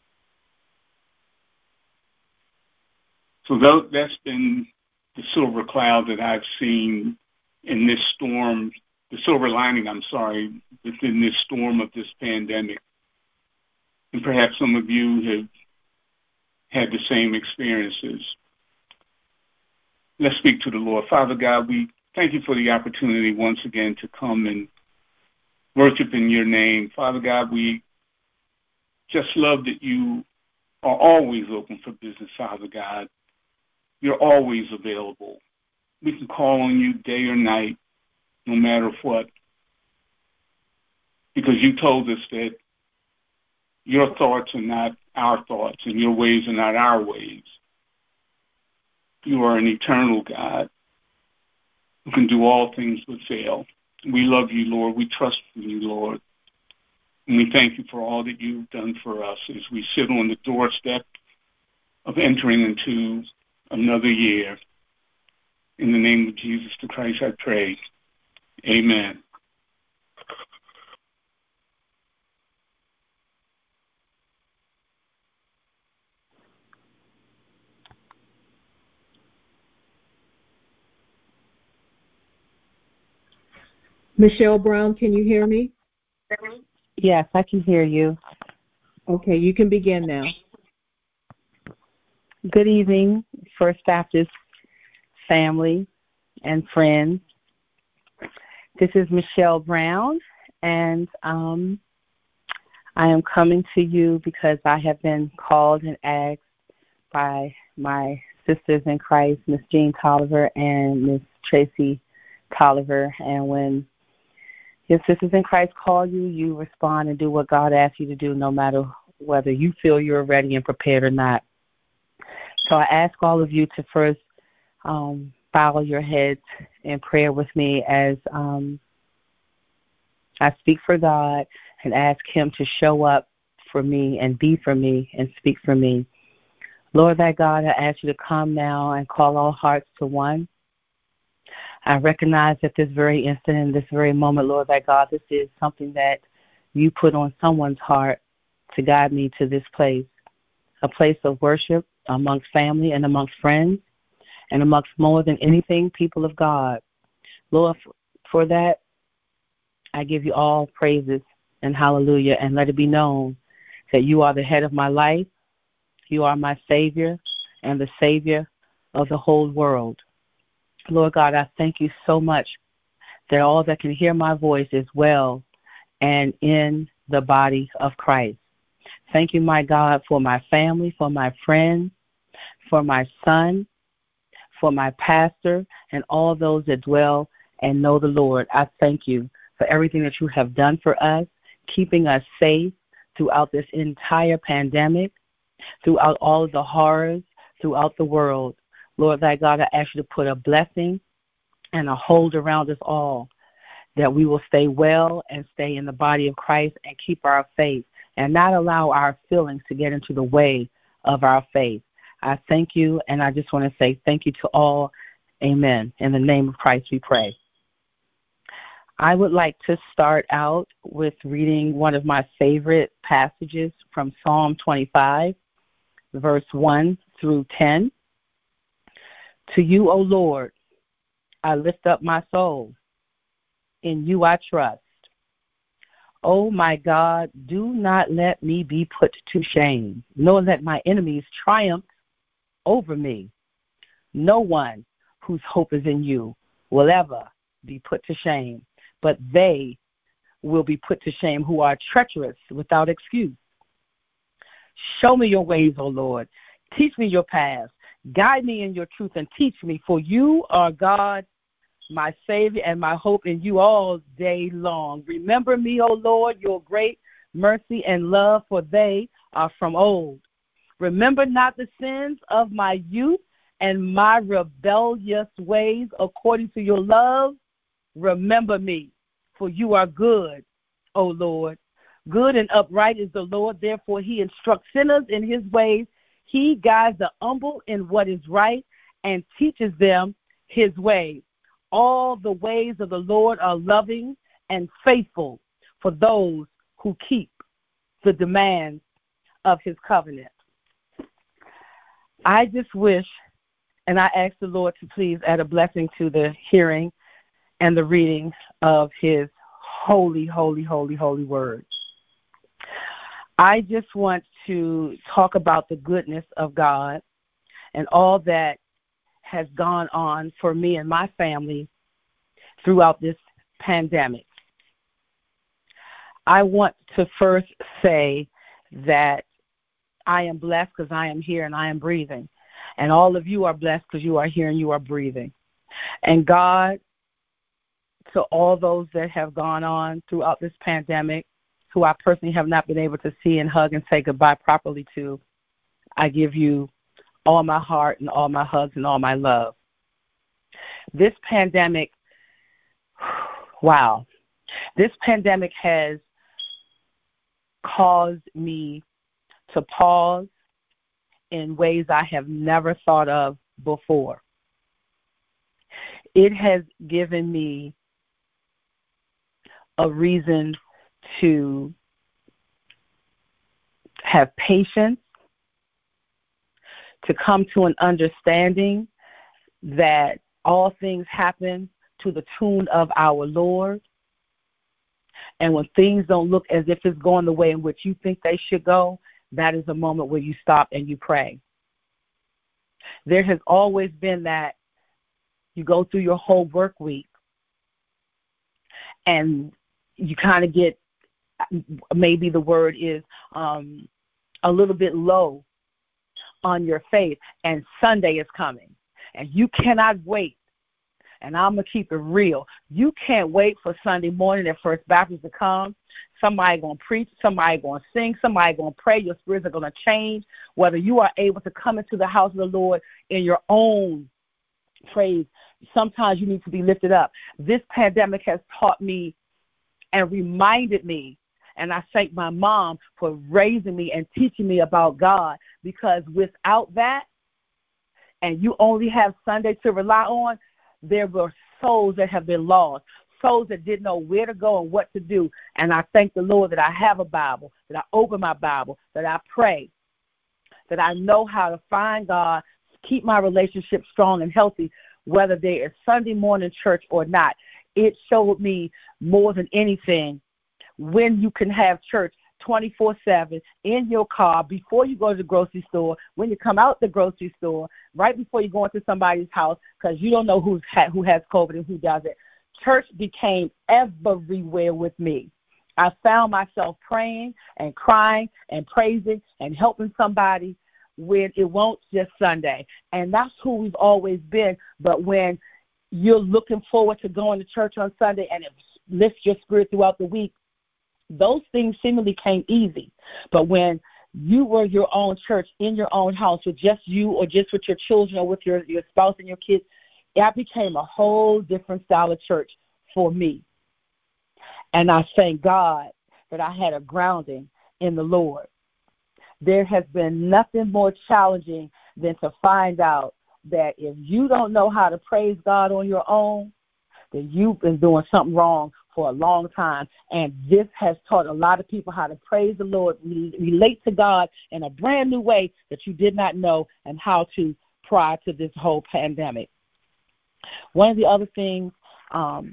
So that's been the silver cloud that I've seen in this storm, the silver lining, I'm sorry, within this storm of this pandemic. And perhaps some of you have had the same experiences. Let's speak to the Lord. Father God, we thank you for the opportunity once again to come and worship in your name. Father God, we just love that you are always open for business, Father God. You're always available. We can call on you day or night, no matter what, because you told us that your thoughts are not our thoughts and your ways are not our ways. You are an eternal God who can do all things but fail. We love you, Lord. We trust in you, Lord. And we thank you for all that you've done for us as we sit on the doorstep of entering into another year. In the name of Jesus the Christ, I pray. Amen. Michelle Brown, can you hear me? Yes, I can hear you. Okay, you can begin now. Good evening, First Baptist family and friends. This is Michelle Brown, and um, I am coming to you because I have been called and asked by my sisters in Christ, Miss Jean Tolliver and Miss Tracy Tolliver. And when your sisters in Christ call you, you respond and do what God asks you to do, no matter whether you feel you're ready and prepared or not. So I ask all of you to first um, bow your heads in prayer with me as um, I speak for God and ask him to show up for me and be for me and speak for me. Lord, thy God, I ask you to come now and call all hearts to one. I recognize at this very instant, in this very moment, Lord, thy God, this is something that you put on someone's heart to guide me to this place, a place of worship amongst family and amongst friends and amongst more than anything, people of God. Lord, for that, I give you all praises and hallelujah, and let it be known that you are the head of my life, you are my Savior and the Savior of the whole world. Lord God, I thank you so much that all that can hear my voice is well and in the body of Christ. Thank you, my God, for my family, for my friends, for my son, for my pastor, and all those that dwell and know the Lord. I thank you for everything that you have done for us, keeping us safe throughout this entire pandemic, throughout all of the horrors, throughout the world. Lord, thy God, I ask you to put a blessing and a hold around us all, that we will stay well and stay in the body of Christ and keep our faith and not allow our feelings to get into the way of our faith. I thank you, and I just want to say thank you to all. Amen. In the name of Christ we pray. I would like to start out with reading one of my favorite passages from Psalm twenty-five, verse one through ten. To you, O Lord, I lift up my soul. In you I trust. O my God, do not let me be put to shame, nor let my enemies triumph over me. No one whose hope is in you will ever be put to shame, but they will be put to shame who are treacherous without excuse. Show me your ways, O Lord. Teach me your paths. Guide me in your truth and teach me, for you are God, my Savior, and my hope in you all day long. Remember me, O Lord, your great mercy and love, for they are from old. Remember not the sins of my youth and my rebellious ways. According to your love, remember me, for you are good, O Lord. Good and upright is the Lord, therefore he instructs sinners in his ways. He guides the humble in what is right and teaches them his ways. All the ways of the Lord are loving and faithful for those who keep the demands of his covenant. I just wish, and I ask the Lord to please add a blessing to the hearing and the reading of his holy, holy, holy, holy word. I just want to talk about the goodness of God and all that has gone on for me and my family throughout this pandemic. I want to first say that I am blessed because I am here and I am breathing. And all of you are blessed because you are here and you are breathing. And God, to all those that have gone on throughout this pandemic, who I personally have not been able to see and hug and say goodbye properly to, I give you all my heart and all my hugs and all my love. This pandemic, wow, this pandemic has caused me to pause in ways I have never thought of before. It has given me a reason to have patience, to come to an understanding that all things happen to the tune of our Lord. And when things don't look as if it's going the way in which you think they should go, that is a moment where you stop and you pray. There has always been that you go through your whole work week and you kind of get, maybe the word is um, a little bit low on your faith, and Sunday is coming, and you cannot wait. And I'm going to keep it real. You can't wait for Sunday morning at First Baptist to come. Somebody going to preach, somebody going to sing, somebody going to pray. Your spirits are going to change. Whether you are able to come into the house of the Lord in your own praise, sometimes you need to be lifted up. This pandemic has taught me and reminded me, and I thank my mom for raising me and teaching me about God, because without that, and you only have Sunday to rely on, there were souls that have been lost, souls that didn't know where to go and what to do. And I thank the Lord that I have a Bible, that I open my Bible, that I pray, that I know how to find God, keep my relationship strong and healthy, whether there is Sunday morning church or not. It showed me more than anything when you can have church twenty-four seven in your car, before you go to the grocery store, when you come out the grocery store, right before you go into somebody's house, because you don't know who's ha- who has COVID and who doesn't. Church became everywhere with me. I found myself praying and crying and praising and helping somebody when it won't just Sunday. And that's who we've always been. But when you're looking forward to going to church on Sunday and it lifts your spirit throughout the week, those things seemingly came easy. But when you were your own church in your own house with just you or just with your children or with your, your spouse and your kids, that became a whole different style of church for me. And I thank God that I had a grounding in the Lord. There has been nothing more challenging than to find out that if you don't know how to praise God on your own, then you've been doing something wrong for a long time. And this has taught a lot of people how to praise the Lord, relate to God in a brand new way that you did not know and how to prior to this whole pandemic. One of the other things um,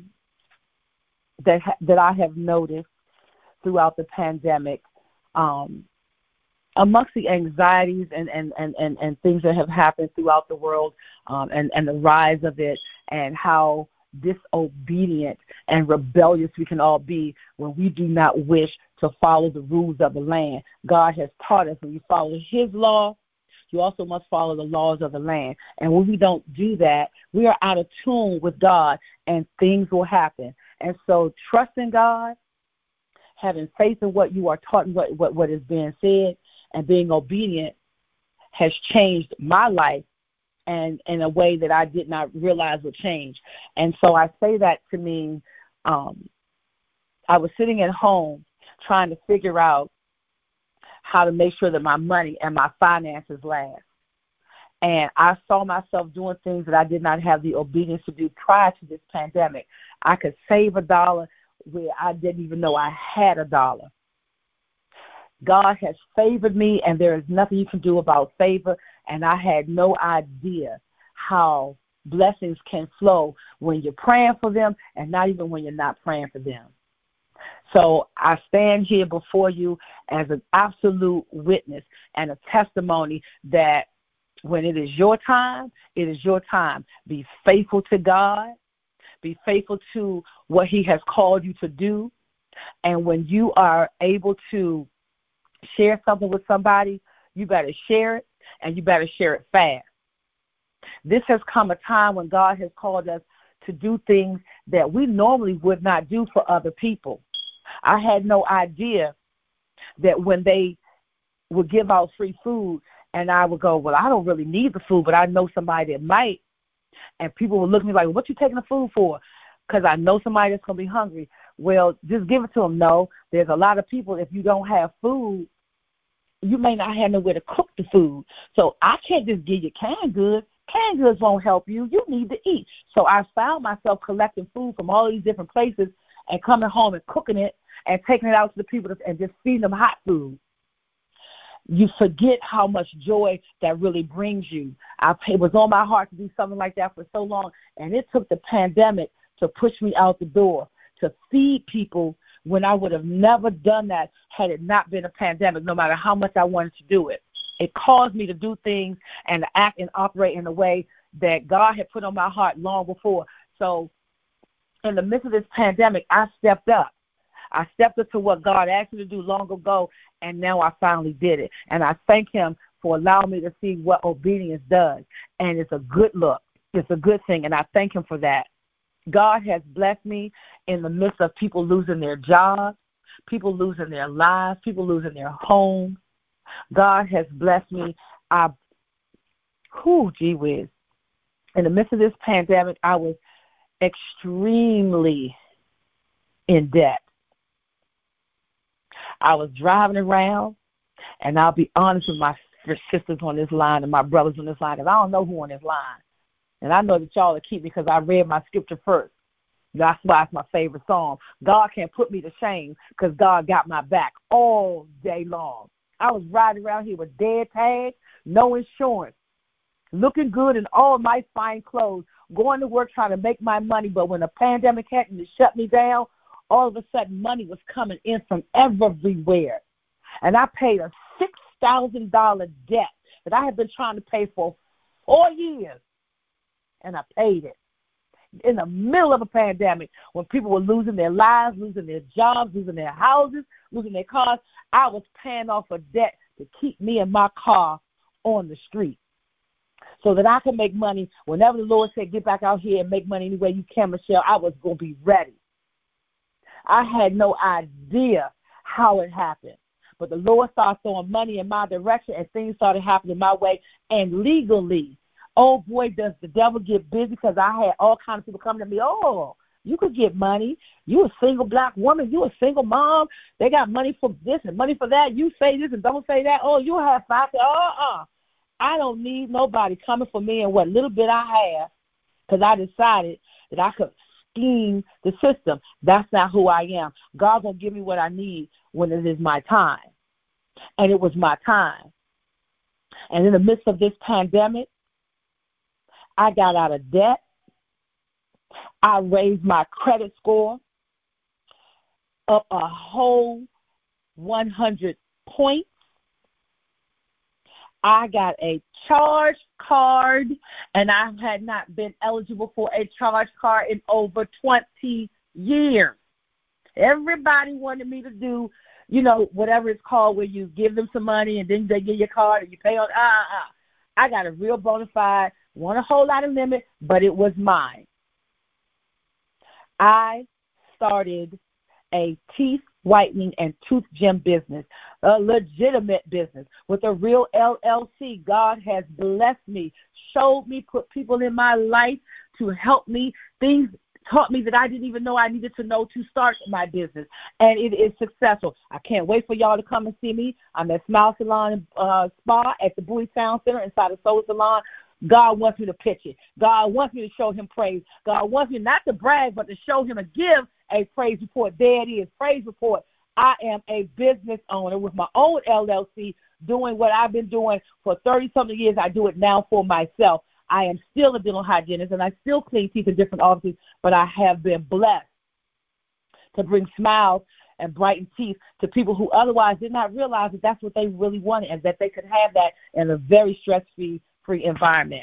that ha- that I have noticed throughout the pandemic, um, amongst the anxieties and, and, and, and, and things that have happened throughout the world, um, and, and the rise of it, and how disobedient and rebellious we can all be when we do not wish to follow the rules of the land. God has taught us when you follow his law, you also must follow the laws of the land. And when we don't do that, we are out of tune with God, and things will happen. And so trusting God, having faith in what you are taught and what, what, what is being said, and being obedient has changed my life, and in a way that I did not realize would change. And so I say that to mean um, I was sitting at home trying to figure out how to make sure that my money and my finances last. And I saw myself doing things that I did not have the obedience to do prior to this pandemic. I could save a dollar where I didn't even know I had a dollar. God has favored me, and there is nothing you can do about favor, and I had no idea how blessings can flow when you're praying for them and not even when you're not praying for them. So I stand here before you as an absolute witness and a testimony that when it is your time, it is your time. Be faithful to God. Be faithful to what he has called you to do. And when you are able to share something with somebody, you better share it, and you better share it fast. This has come a time when God has called us to do things that we normally would not do for other people. I had no idea that when they would give out free food, and I would go, well, I don't really need the food, but I know somebody that might. And people would look at me like, what you taking the food for? Because I know somebody that's going to be hungry. Well, just give it to them. No, there's a lot of people, if you don't have food, you may not have nowhere to cook the food. So I can't just give you canned goods. Canned goods won't help you. You need to eat. So I found myself collecting food from all these different places and coming home and cooking it and taking it out to the people and just feeding them hot food. You forget how much joy that really brings you. I, it was on my heart to do something like that for so long, and it took the pandemic to push me out the door, to feed people when I would have never done that had it not been a pandemic, no matter how much I wanted to do it. It caused me to do things and to act and operate in a way that God had put on my heart long before. So in the midst of this pandemic, I stepped up. I stepped up to what God asked me to do long ago, and now I finally did it. And I thank him for allowing me to see what obedience does. And it's a good look. It's a good thing, and I thank him for that. God has blessed me in the midst of people losing their jobs, people losing their lives, people losing their homes. God has blessed me. I, whew, gee whiz. In the midst of this pandemic, I was extremely in debt. I was driving around, and I'll be honest with my sisters on this line and my brothers on this line, because I don't know who on this line. And I know that y'all will keep me because I read my scripture first. That's why it's my favorite song. God can't put me to shame because God got my back all day long. I was riding around here with dead tags, no insurance, looking good in all my fine clothes, going to work trying to make my money. But when the pandemic hit and it shut me down, all of a sudden money was coming in from everywhere. And I paid a six thousand dollars debt that I had been trying to pay for four years. And I paid it. In the middle of a pandemic, when people were losing their lives, losing their jobs, losing their houses, losing their cars, I was paying off a debt to keep me and my car on the street so that I could make money. Whenever the Lord said, get back out here and make money any way you can, Michelle, I was going to be ready. I had no idea how it happened. But the Lord started throwing money in my direction, and things started happening my way. And legally, oh, boy, does the devil get busy, because I had all kinds of people coming to me, oh, you could get money. You a single black woman. You a single mom. They got money for this and money for that. You say this and don't say that. Oh, you have five. Uh-uh. I don't need nobody coming for me and what little bit I have, because I decided that I could scheme the system. That's not who I am. God will give me what I need when it is my time. And it was my time. And in the midst of this pandemic, I got out of debt. I raised my credit score up a whole one hundred points. I got a charge card, and I had not been eligible for a charge card in over twenty years. Everybody wanted me to do, you know, whatever it's called, where you give them some money and then they give you a card and you pay on. Uh-uh. I got a real bona fide, want a whole lot of limit, but it was mine. I started a teeth whitening and tooth gem business, a legitimate business with a real L L C. God has blessed me, showed me, put people in my life to help me. Things taught me that I didn't even know I needed to know to start my business, and it is successful. I can't wait for y'all to come and see me. I'm at Smile Salon uh, Spa at the Bowie Town Center inside of Soul Salon. God wants me to pitch it. God wants me to show him praise. God wants me not to brag, but to show him and give a praise report. There it is, praise report. I am a business owner with my own L L C, doing what I've been doing for thirty-something years. I do it now for myself. I am still a dental hygienist, and I still clean teeth in different offices, but I have been blessed to bring smiles and brighten teeth to people who otherwise did not realize that that's what they really wanted and that they could have that in a very stress-free free environment.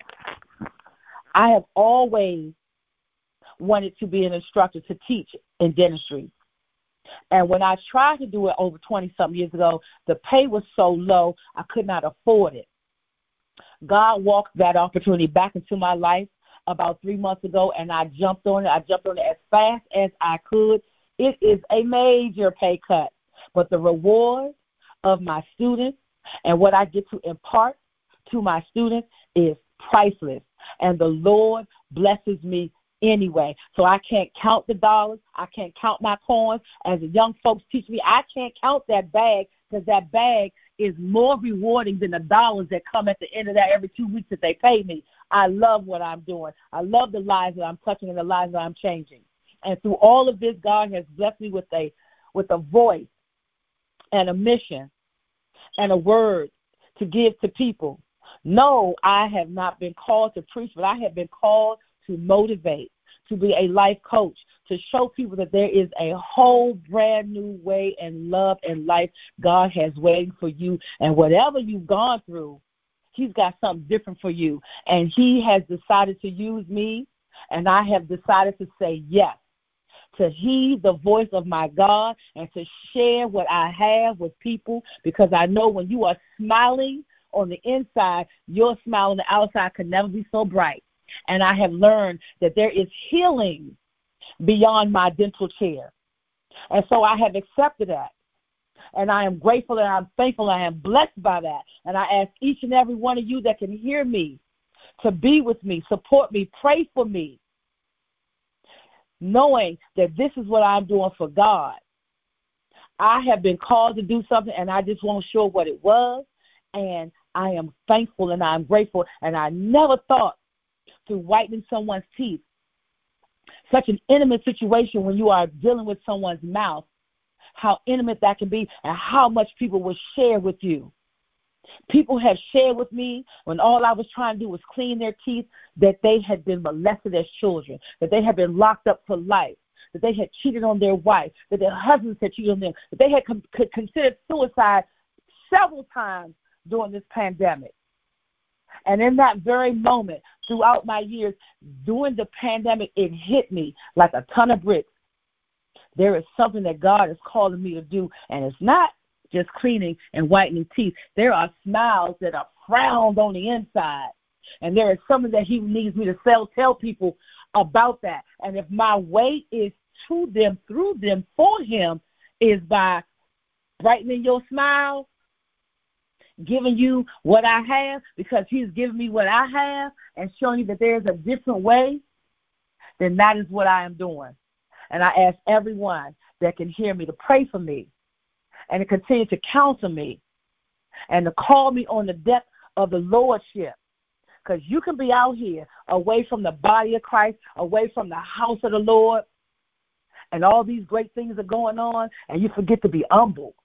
I have always wanted to be an instructor to teach in dentistry. And when I tried to do it over twenty-something years ago, the pay was so low, I could not afford it. God walked that opportunity back into my life about three months ago, and I jumped on it. I jumped on it as fast as I could. It is a major pay cut, but the reward of my students and what I get to impart to my students is priceless, and the Lord blesses me anyway. So I can't count the dollars. I can't count my coins. As the young folks teach me, I can't count that bag, because that bag is more rewarding than the dollars that come at the end of that every two weeks that they pay me. I love what I'm doing. I love the lives that I'm touching and the lives that I'm changing. And through all of this, God has blessed me with a with a voice and a mission and a word to give to people. No, I have not been called to preach, but I have been called to motivate, to be a life coach, to show people that there is a whole brand new way and love and life God has waiting for you. And whatever you've gone through, he's got something different for you. And he has decided to use me, and I have decided to say yes, to heed the voice of my God and to share what I have with people, because I know when you are smiling on the inside, your smile on the outside can never be so bright. And I have learned that there is healing beyond my dental chair. And so I have accepted that. And I am grateful and I'm thankful and I am blessed by that. And I ask each and every one of you that can hear me to be with me, support me, pray for me, knowing that this is what I'm doing for God. I have been called to do something, and I just wasn't sure what it was. And I am thankful and I'm grateful. And I never thought through whitening someone's teeth, such an intimate situation when you are dealing with someone's mouth, how intimate that can be and how much people will share with you. People have shared with me when all I was trying to do was clean their teeth that they had been molested as children, that they had been locked up for life, that they had cheated on their wife, that their husbands had cheated on them, that they had com- considered suicide several times during this pandemic. And in that very moment, throughout my years, during the pandemic, it hit me like a ton of bricks. There is something that God is calling me to do, and it's not just cleaning and whitening teeth. There are smiles that are frowned on the inside, and there is something that he needs me to tell, tell people about that. And if my way is to them, through them, for him, is by brightening your smile, giving you what I have, because he's giving me what I have and showing you that there's a different way, then that is what I am doing. And I ask everyone that can hear me to pray for me and to continue to counsel me and to call me on the deck of the Lordship, because you can be out here away from the body of Christ, away from the house of the Lord, and all these great things are going on, and you forget to be humble.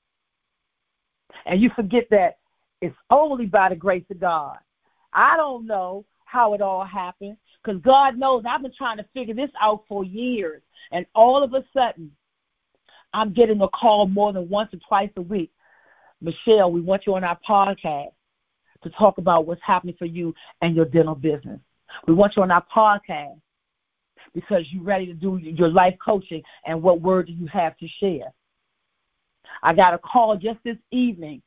And you forget that it's only by the grace of God. I don't know how it all happened, because God knows I've been trying to figure this out for years. And all of a sudden, I'm getting a call more than once or twice a week. Michelle, we want you on our podcast to talk about what's happening for you and your dental business. We want you on our podcast because you're ready to do your life coaching, and what word do you have to share? I got a call just this evening.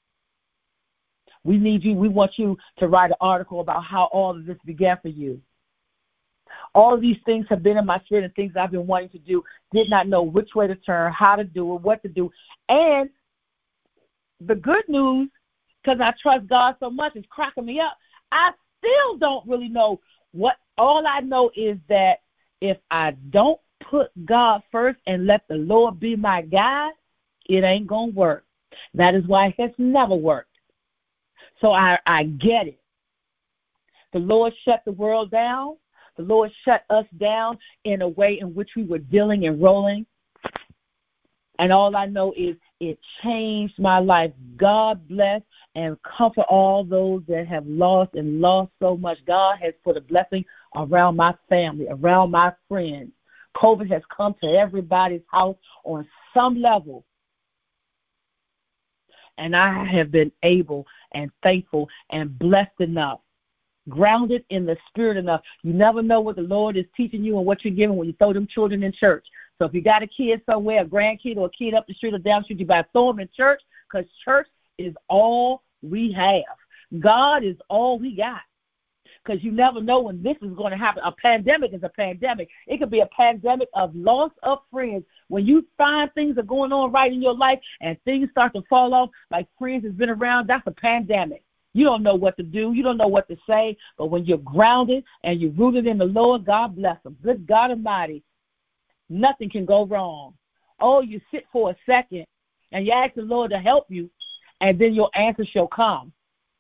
We need you. We want you to write an article about how all of this began for you. All of these things have been in my spirit and things I've been wanting to do, did not know which way to turn, how to do it, what to do. And the good news, because I trust God so much, is cracking me up. I still don't really know what. All I know is that if I don't put God first and let the Lord be my guide, it ain't going to work. That is why it has never worked. So I, I get it. The Lord shut the world down. The Lord shut us down in a way in which we were dealing and rolling. And all I know is it changed my life. God bless and comfort all those that have lost and lost so much. God has put a blessing around my family, around my friends. COVID has come to everybody's house on some level. And I have been able and thankful and blessed enough, grounded in the Spirit enough. You never know what the Lord is teaching you and what you're giving when you throw them children in church. So if you got a kid somewhere, a grandkid or a kid up the street or down the street, you better throw them in church, because church is all we have. God is all we got, because you never know when this is going to happen. A pandemic is a pandemic. It could be a pandemic of loss of friends. When you find things are going on right in your life and things start to fall off, like friends has been around, that's a pandemic. You don't know what to do. You don't know what to say. But when you're grounded and you're rooted in the Lord, God bless them. Good God Almighty, nothing can go wrong. Oh, you sit for a second and you ask the Lord to help you, and then your answer shall come.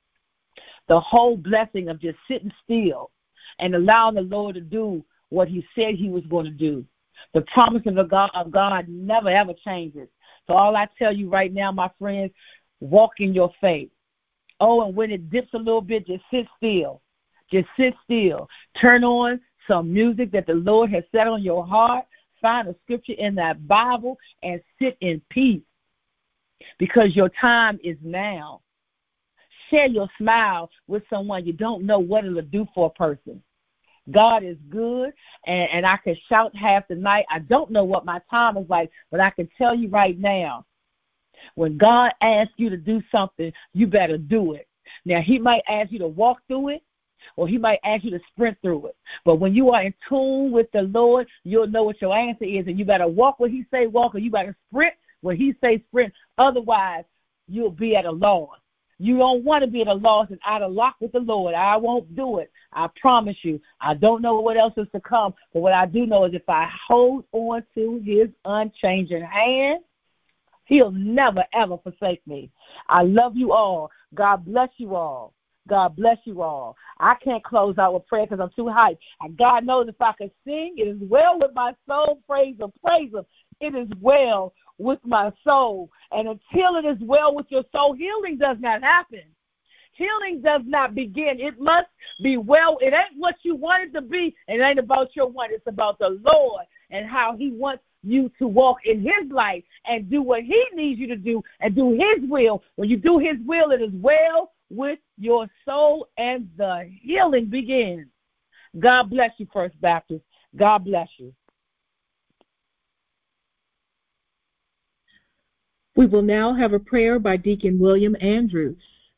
The whole blessing of just sitting still and allowing the Lord to do what he said he was going to do. The promise of God, of God never, ever changes. So all I tell you right now, my friends, walk in your faith. Oh, and when it dips a little bit, just sit still. Just sit still. Turn on some music that the Lord has set on your heart. Find a scripture in that Bible and sit in peace, because your time is now. Share your smile with someone. You don't know what it'll do for a person. God is good, and, and I can shout half the night. I don't know what my time is like, but I can tell you right now, when God asks you to do something, you better do it. Now, he might ask you to walk through it, or he might ask you to sprint through it. But when you are in tune with the Lord, you'll know what your answer is, and you better walk where he say walk, or you better sprint where he say sprint. Otherwise, you'll be at a loss. You don't want to be at a loss and out of luck with the Lord. I won't do it. I promise you. I don't know what else is to come, but what I do know is if I hold on to his unchanging hand, he'll never, ever forsake me. I love you all. God bless you all. God bless you all. I can't close out with prayer because I'm too hyped. And God knows if I could sing, it is well with my soul. Praise him. Praise him. It is well with my soul. And until it is well with your soul, healing does not happen. Healing does not begin. It must be well. It ain't what you want it to be. It ain't about your want. It's about the Lord and how he wants you to walk in his life and do what he needs you to do and do his will. When you do his will, it is well with your soul, and the healing begins. God bless you, First Baptist. God bless you. We will now have a prayer by Deacon William Andrews.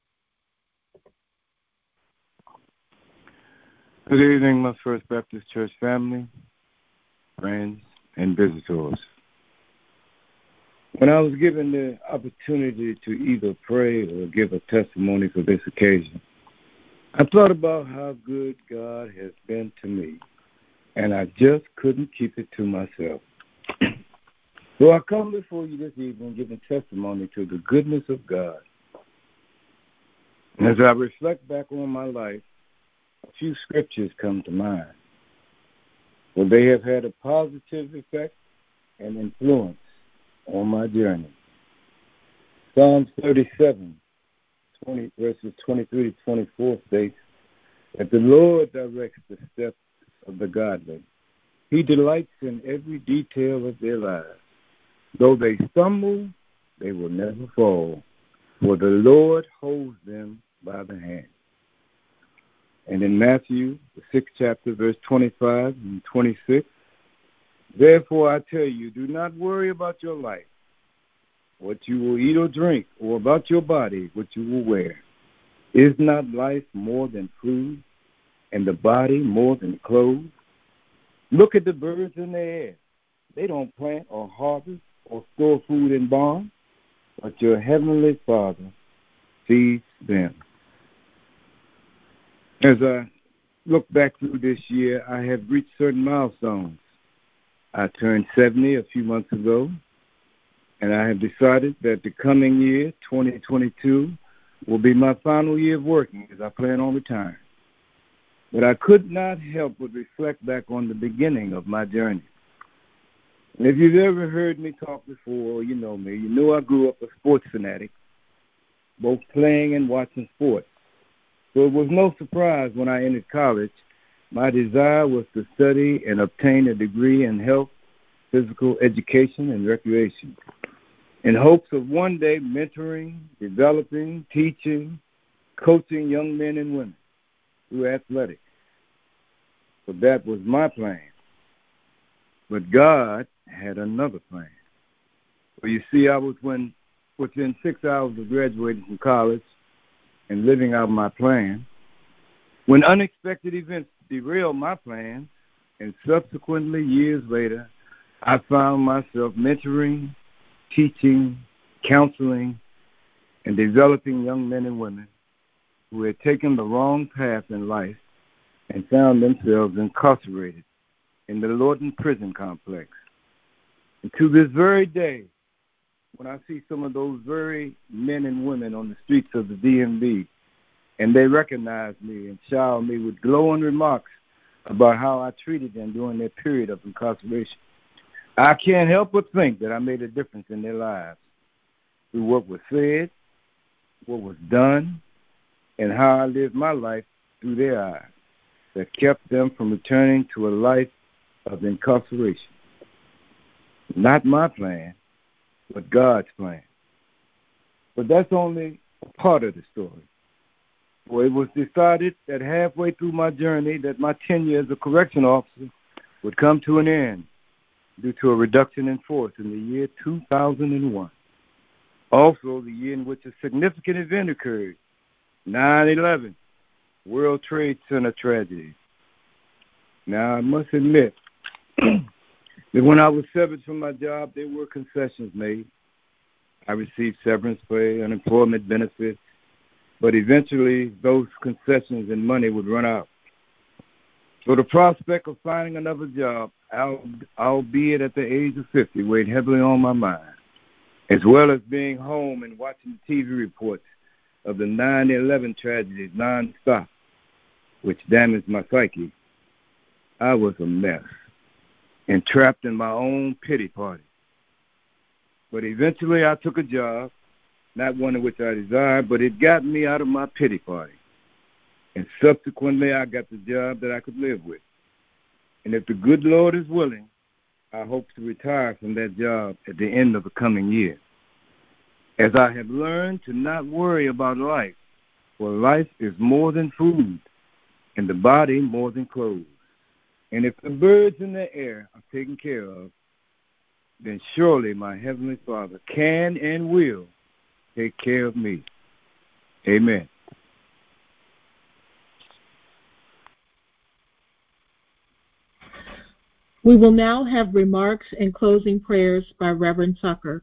Good evening, my First Baptist Church family, friends, and visitors. When I was given the opportunity to either pray or give a testimony for this occasion, I thought about how good God has been to me, and I just couldn't keep it to myself. So I come before you this evening giving testimony to the goodness of God. And as I reflect back on my life, a few scriptures come to mind, for they have had a positive effect and influence on my journey. Psalms thirty-seven, twenty, verses twenty-three to twenty-four states that the Lord directs the steps of the godly. He delights in every detail of their lives. Though they stumble, they will never fall, for the Lord holds them by the hand. And in Matthew, the sixth chapter, verse twenty-five and twenty-six, therefore I tell you, do not worry about your life, what you will eat or drink, or about your body, what you will wear. Is not life more than food, and the body more than clothes? Look at the birds in the air. They don't plant or harvest or store food in barns, but your heavenly Father feeds them. As I look back through this year, I have reached certain milestones. I turned seventy a few months ago, and I have decided that the coming year, twenty twenty-two, will be my final year of working as I plan on retiring. But I could not help but reflect back on the beginning of my journey. And if you've ever heard me talk before, you know me, you know I grew up a sports fanatic, both playing and watching sports. So it was no surprise when I entered college, my desire was to study and obtain a degree in health, physical education, and recreation, in hopes of one day mentoring, developing, teaching, coaching young men and women through athletics. So that was my plan. But God had another plan. Well, you see, I was when, within six hours of graduating from college and living out my plan, when unexpected events derailed my plans, and subsequently, years later, I found myself mentoring, teaching, counseling, and developing young men and women who had taken the wrong path in life and found themselves incarcerated in the Lorton Prison Complex. And to this very day, when I see some of those very men and women on the streets of the D M V, and they recognize me and shower me with glowing remarks about how I treated them during their period of incarceration, I can't help but think that I made a difference in their lives through what was said, what was done, and how I lived my life through their eyes that kept them from returning to a life of incarceration. Not my plan, but God's plan. But that's only a part of the story. For it was decided that halfway through my journey that my tenure as a correction officer would come to an end due to a reduction in force in the year two thousand one. Also, the year in which a significant event occurred, nine eleven, World Trade Center tragedy. Now, I must admit that when I was severed from my job, there were concessions made. I received severance pay, unemployment benefits, but eventually those concessions and money would run out. So the prospect of finding another job, albeit at the age of fifty, weighed heavily on my mind, as well as being home and watching the T V reports of the nine eleven tragedies nonstop, which damaged my psyche. I was a mess and trapped in my own pity party. But eventually I took a job, not one in which I desired, but it got me out of my pity party. And subsequently I got the job that I could live with. And if the good Lord is willing, I hope to retire from that job at the end of the coming year, as I have learned to not worry about life, for life is more than food, and the body more than clothes. And if the birds in the air are taken care of, then surely my Heavenly Father can and will take care of me. Amen. We will now have remarks and closing prayers by Reverend Tucker.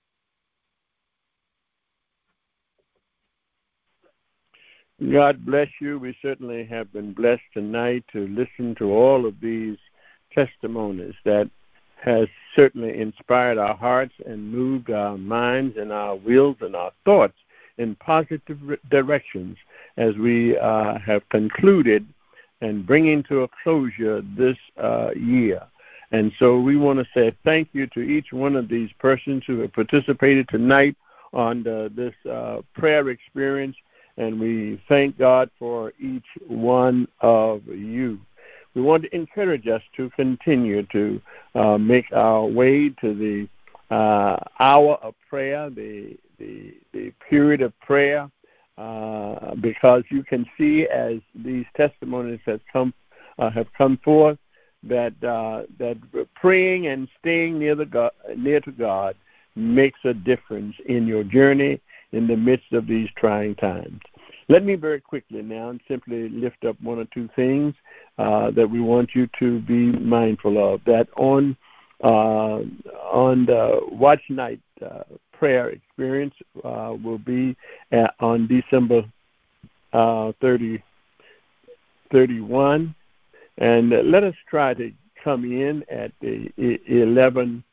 God bless you. We certainly have been blessed tonight to listen to all of these testimonies that has certainly inspired our hearts and moved our minds and our wills and our thoughts in positive directions as we uh, have concluded and bringing to a closure this uh, year. And so we want to say thank you to each one of these persons who have participated tonight on the, this uh, prayer experience, and we thank God for each one of you. We want to encourage us to continue to uh, make our way to the uh, hour of prayer, the, the, the period of prayer, uh, because you can see as these testimonies have come, uh, have come forth, that uh, that praying and staying near the God, near to God makes a difference in your journey in the midst of these trying times. Let me very quickly now simply lift up one or two things uh, that we want you to be mindful of. That on uh, on the Watch Night uh, prayer experience uh, will be at, on December uh, thirty, thirty-one. And let us try to come in at the eleven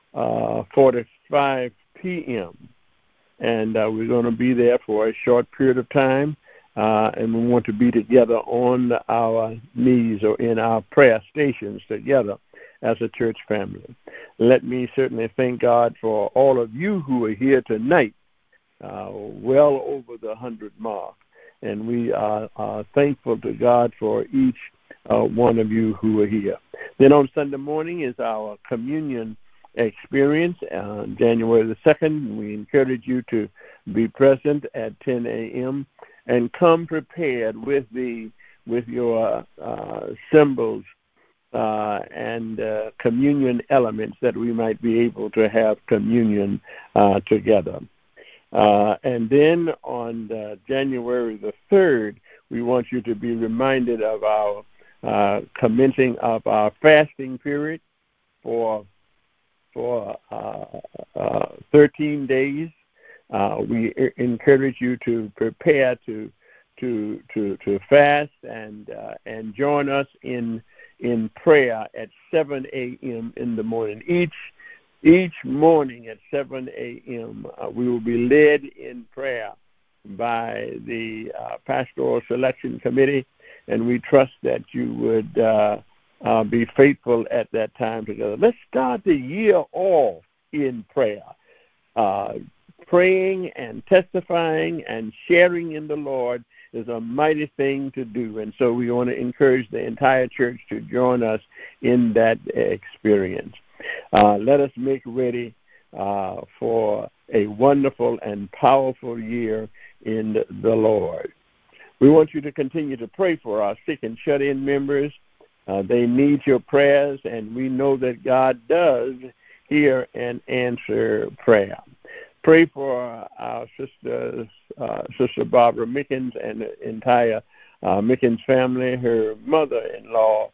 forty-five p.m. And uh, we're going to be there for a short period of time, uh, and we want to be together on our knees or in our prayer stations together as a church family. Let me certainly thank God for all of you who are here tonight, uh, well over the hundred mark. And we are, are thankful to God for each uh, one of you who are here. Then on Sunday morning is our communion experience, uh, January the second. We encourage you to be present at ten a.m. and come prepared with the with your uh, symbols uh, and uh, communion elements that we might be able to have communion uh, together. Uh, and then on uh, January the third, we want you to be reminded of our uh, commencing of our fasting period for for uh, uh, thirteen days. Uh, we encourage you to prepare to to to to fast and uh, and join us in in prayer at seven a.m. in the morning. Each Each morning at seven a.m., uh, we will be led in prayer by the uh, Pastoral Selection Committee, and we trust that you would uh, uh, be faithful at that time together. Let's start the year off in prayer, uh, praying and testifying and sharing in the Lord is a mighty thing to do, and so we want to encourage the entire church to join us in that experience. Uh, let us make ready uh, for a wonderful and powerful year in the Lord. We want you to continue to pray for our sick and shut-in members. Uh, they need your prayers, and we know that God does hear and answer prayer. Pray for our sister, uh, Sister Barbara Mickens and the entire uh, Mickens family, her mother-in-law,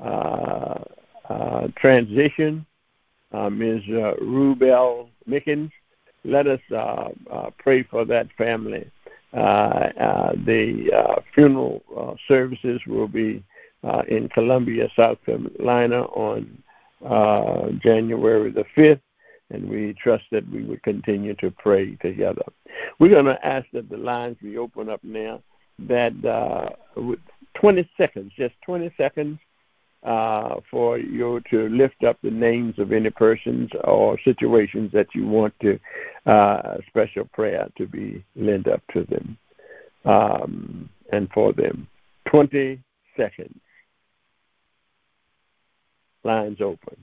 uh, uh, transition, uh, Miz Uh, Rubel Mickens. Let us uh, uh, pray for that family. Uh, uh, the uh, funeral uh, services will be uh, in Columbia, South Carolina on uh, January the fifth, and we trust that we would continue to pray together. We're going to ask that the lines be open up now, that uh, with twenty seconds, just twenty seconds, uh, for you to lift up the names of any persons or situations that you want to uh, special prayer to be lent up to them um, and for them. twenty seconds. Lines open.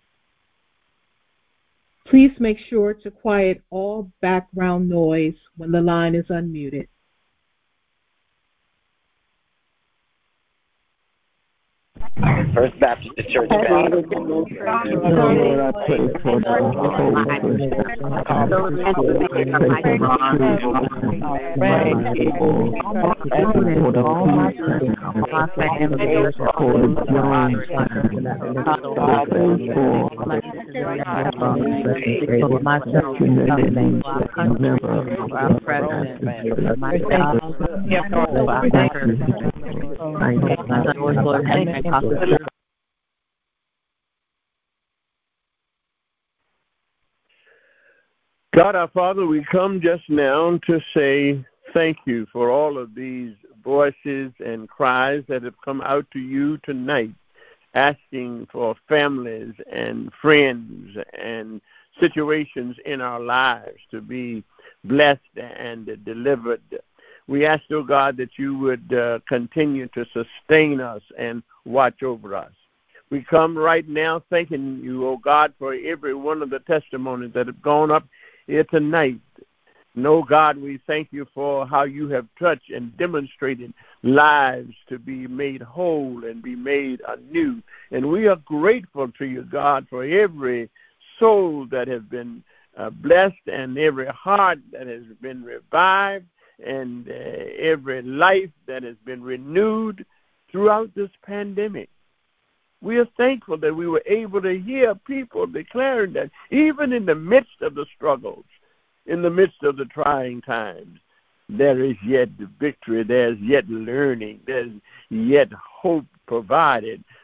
Please make sure to quiet all background noise when the line is unmuted. First Baptist Church family. Lord, I pray for the whole God our Father, we come just now to say thank you for all of these voices and cries that have come out to you tonight, asking for families and friends and situations in our lives to be blessed and delivered. We ask, oh God, that you would uh, continue to sustain us and watch over us. We come right now thanking you, oh God, for every one of the testimonies that have gone up here tonight. No, God, we thank you for how you have touched and demonstrated lives to be made whole and be made anew. And we are grateful to you, God, for every soul that has been uh, blessed and every heart that has been revived and uh, every life that has been renewed throughout this pandemic. We are thankful that we were able to hear people declaring that even in the midst of the struggles, in the midst of the trying times, there is yet victory, there's yet learning, there's yet hope provided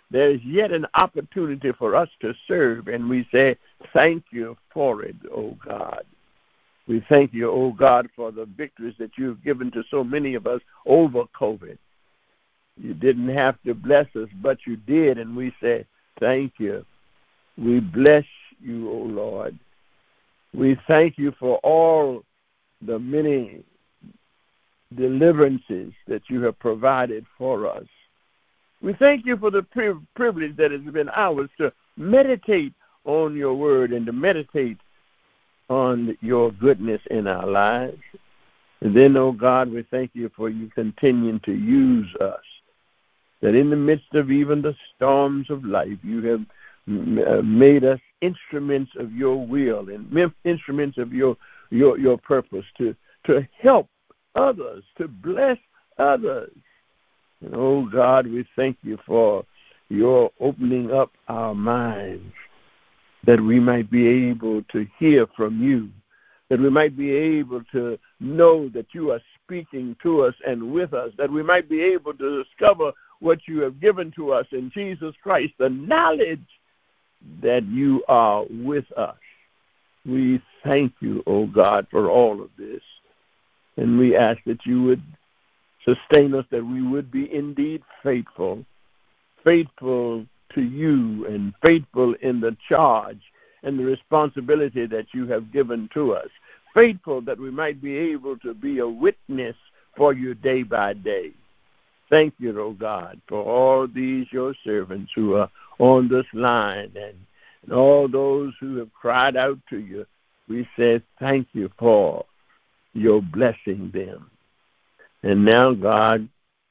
there's yet an opportunity for us to serve, and we say thank you for it, oh God. We thank you, oh God, for the victories that you've given to so many of us over COVID. You didn't have to bless us, but you did, and we say thank you. We bless you, oh Lord. We thank you for all the many deliverances that you have provided for us. We thank you for the pri- privilege that has been ours to meditate on your word and to meditate on your goodness in our lives. And then, oh God, we thank you for you continuing to use us, that in the midst of even the storms of life, you have made us instruments of your will and instruments of your your, your purpose to, to help others, to bless others. And, oh, God, we thank you for your opening up our minds that we might be able to hear from you, that we might be able to know that you are speaking to us and with us, that we might be able to discover what you have given to us in Jesus Christ, the knowledge that you are with us. We thank you, oh God, for all of this. And we ask that you would sustain us, that we would be indeed faithful, faithful to you and faithful in the charge and the responsibility that you have given to us, faithful that we might be able to be a witness for you day by day. Thank you, oh God, for all these your servants who are on this line and, and all those who have cried out to you. We say thank you for your blessing them. And now, God,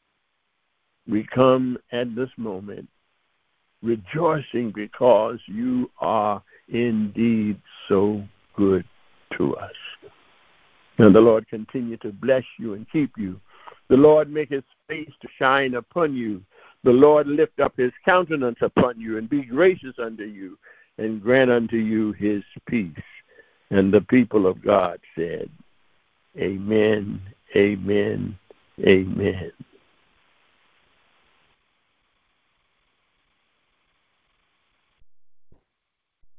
we come at this moment rejoicing because you are indeed so good to us. And the Lord continue to bless you and keep you. The Lord make his face to shine upon you. The Lord lift up his countenance upon you and be gracious unto you and grant unto you his peace. And the people of God said, amen, amen, amen.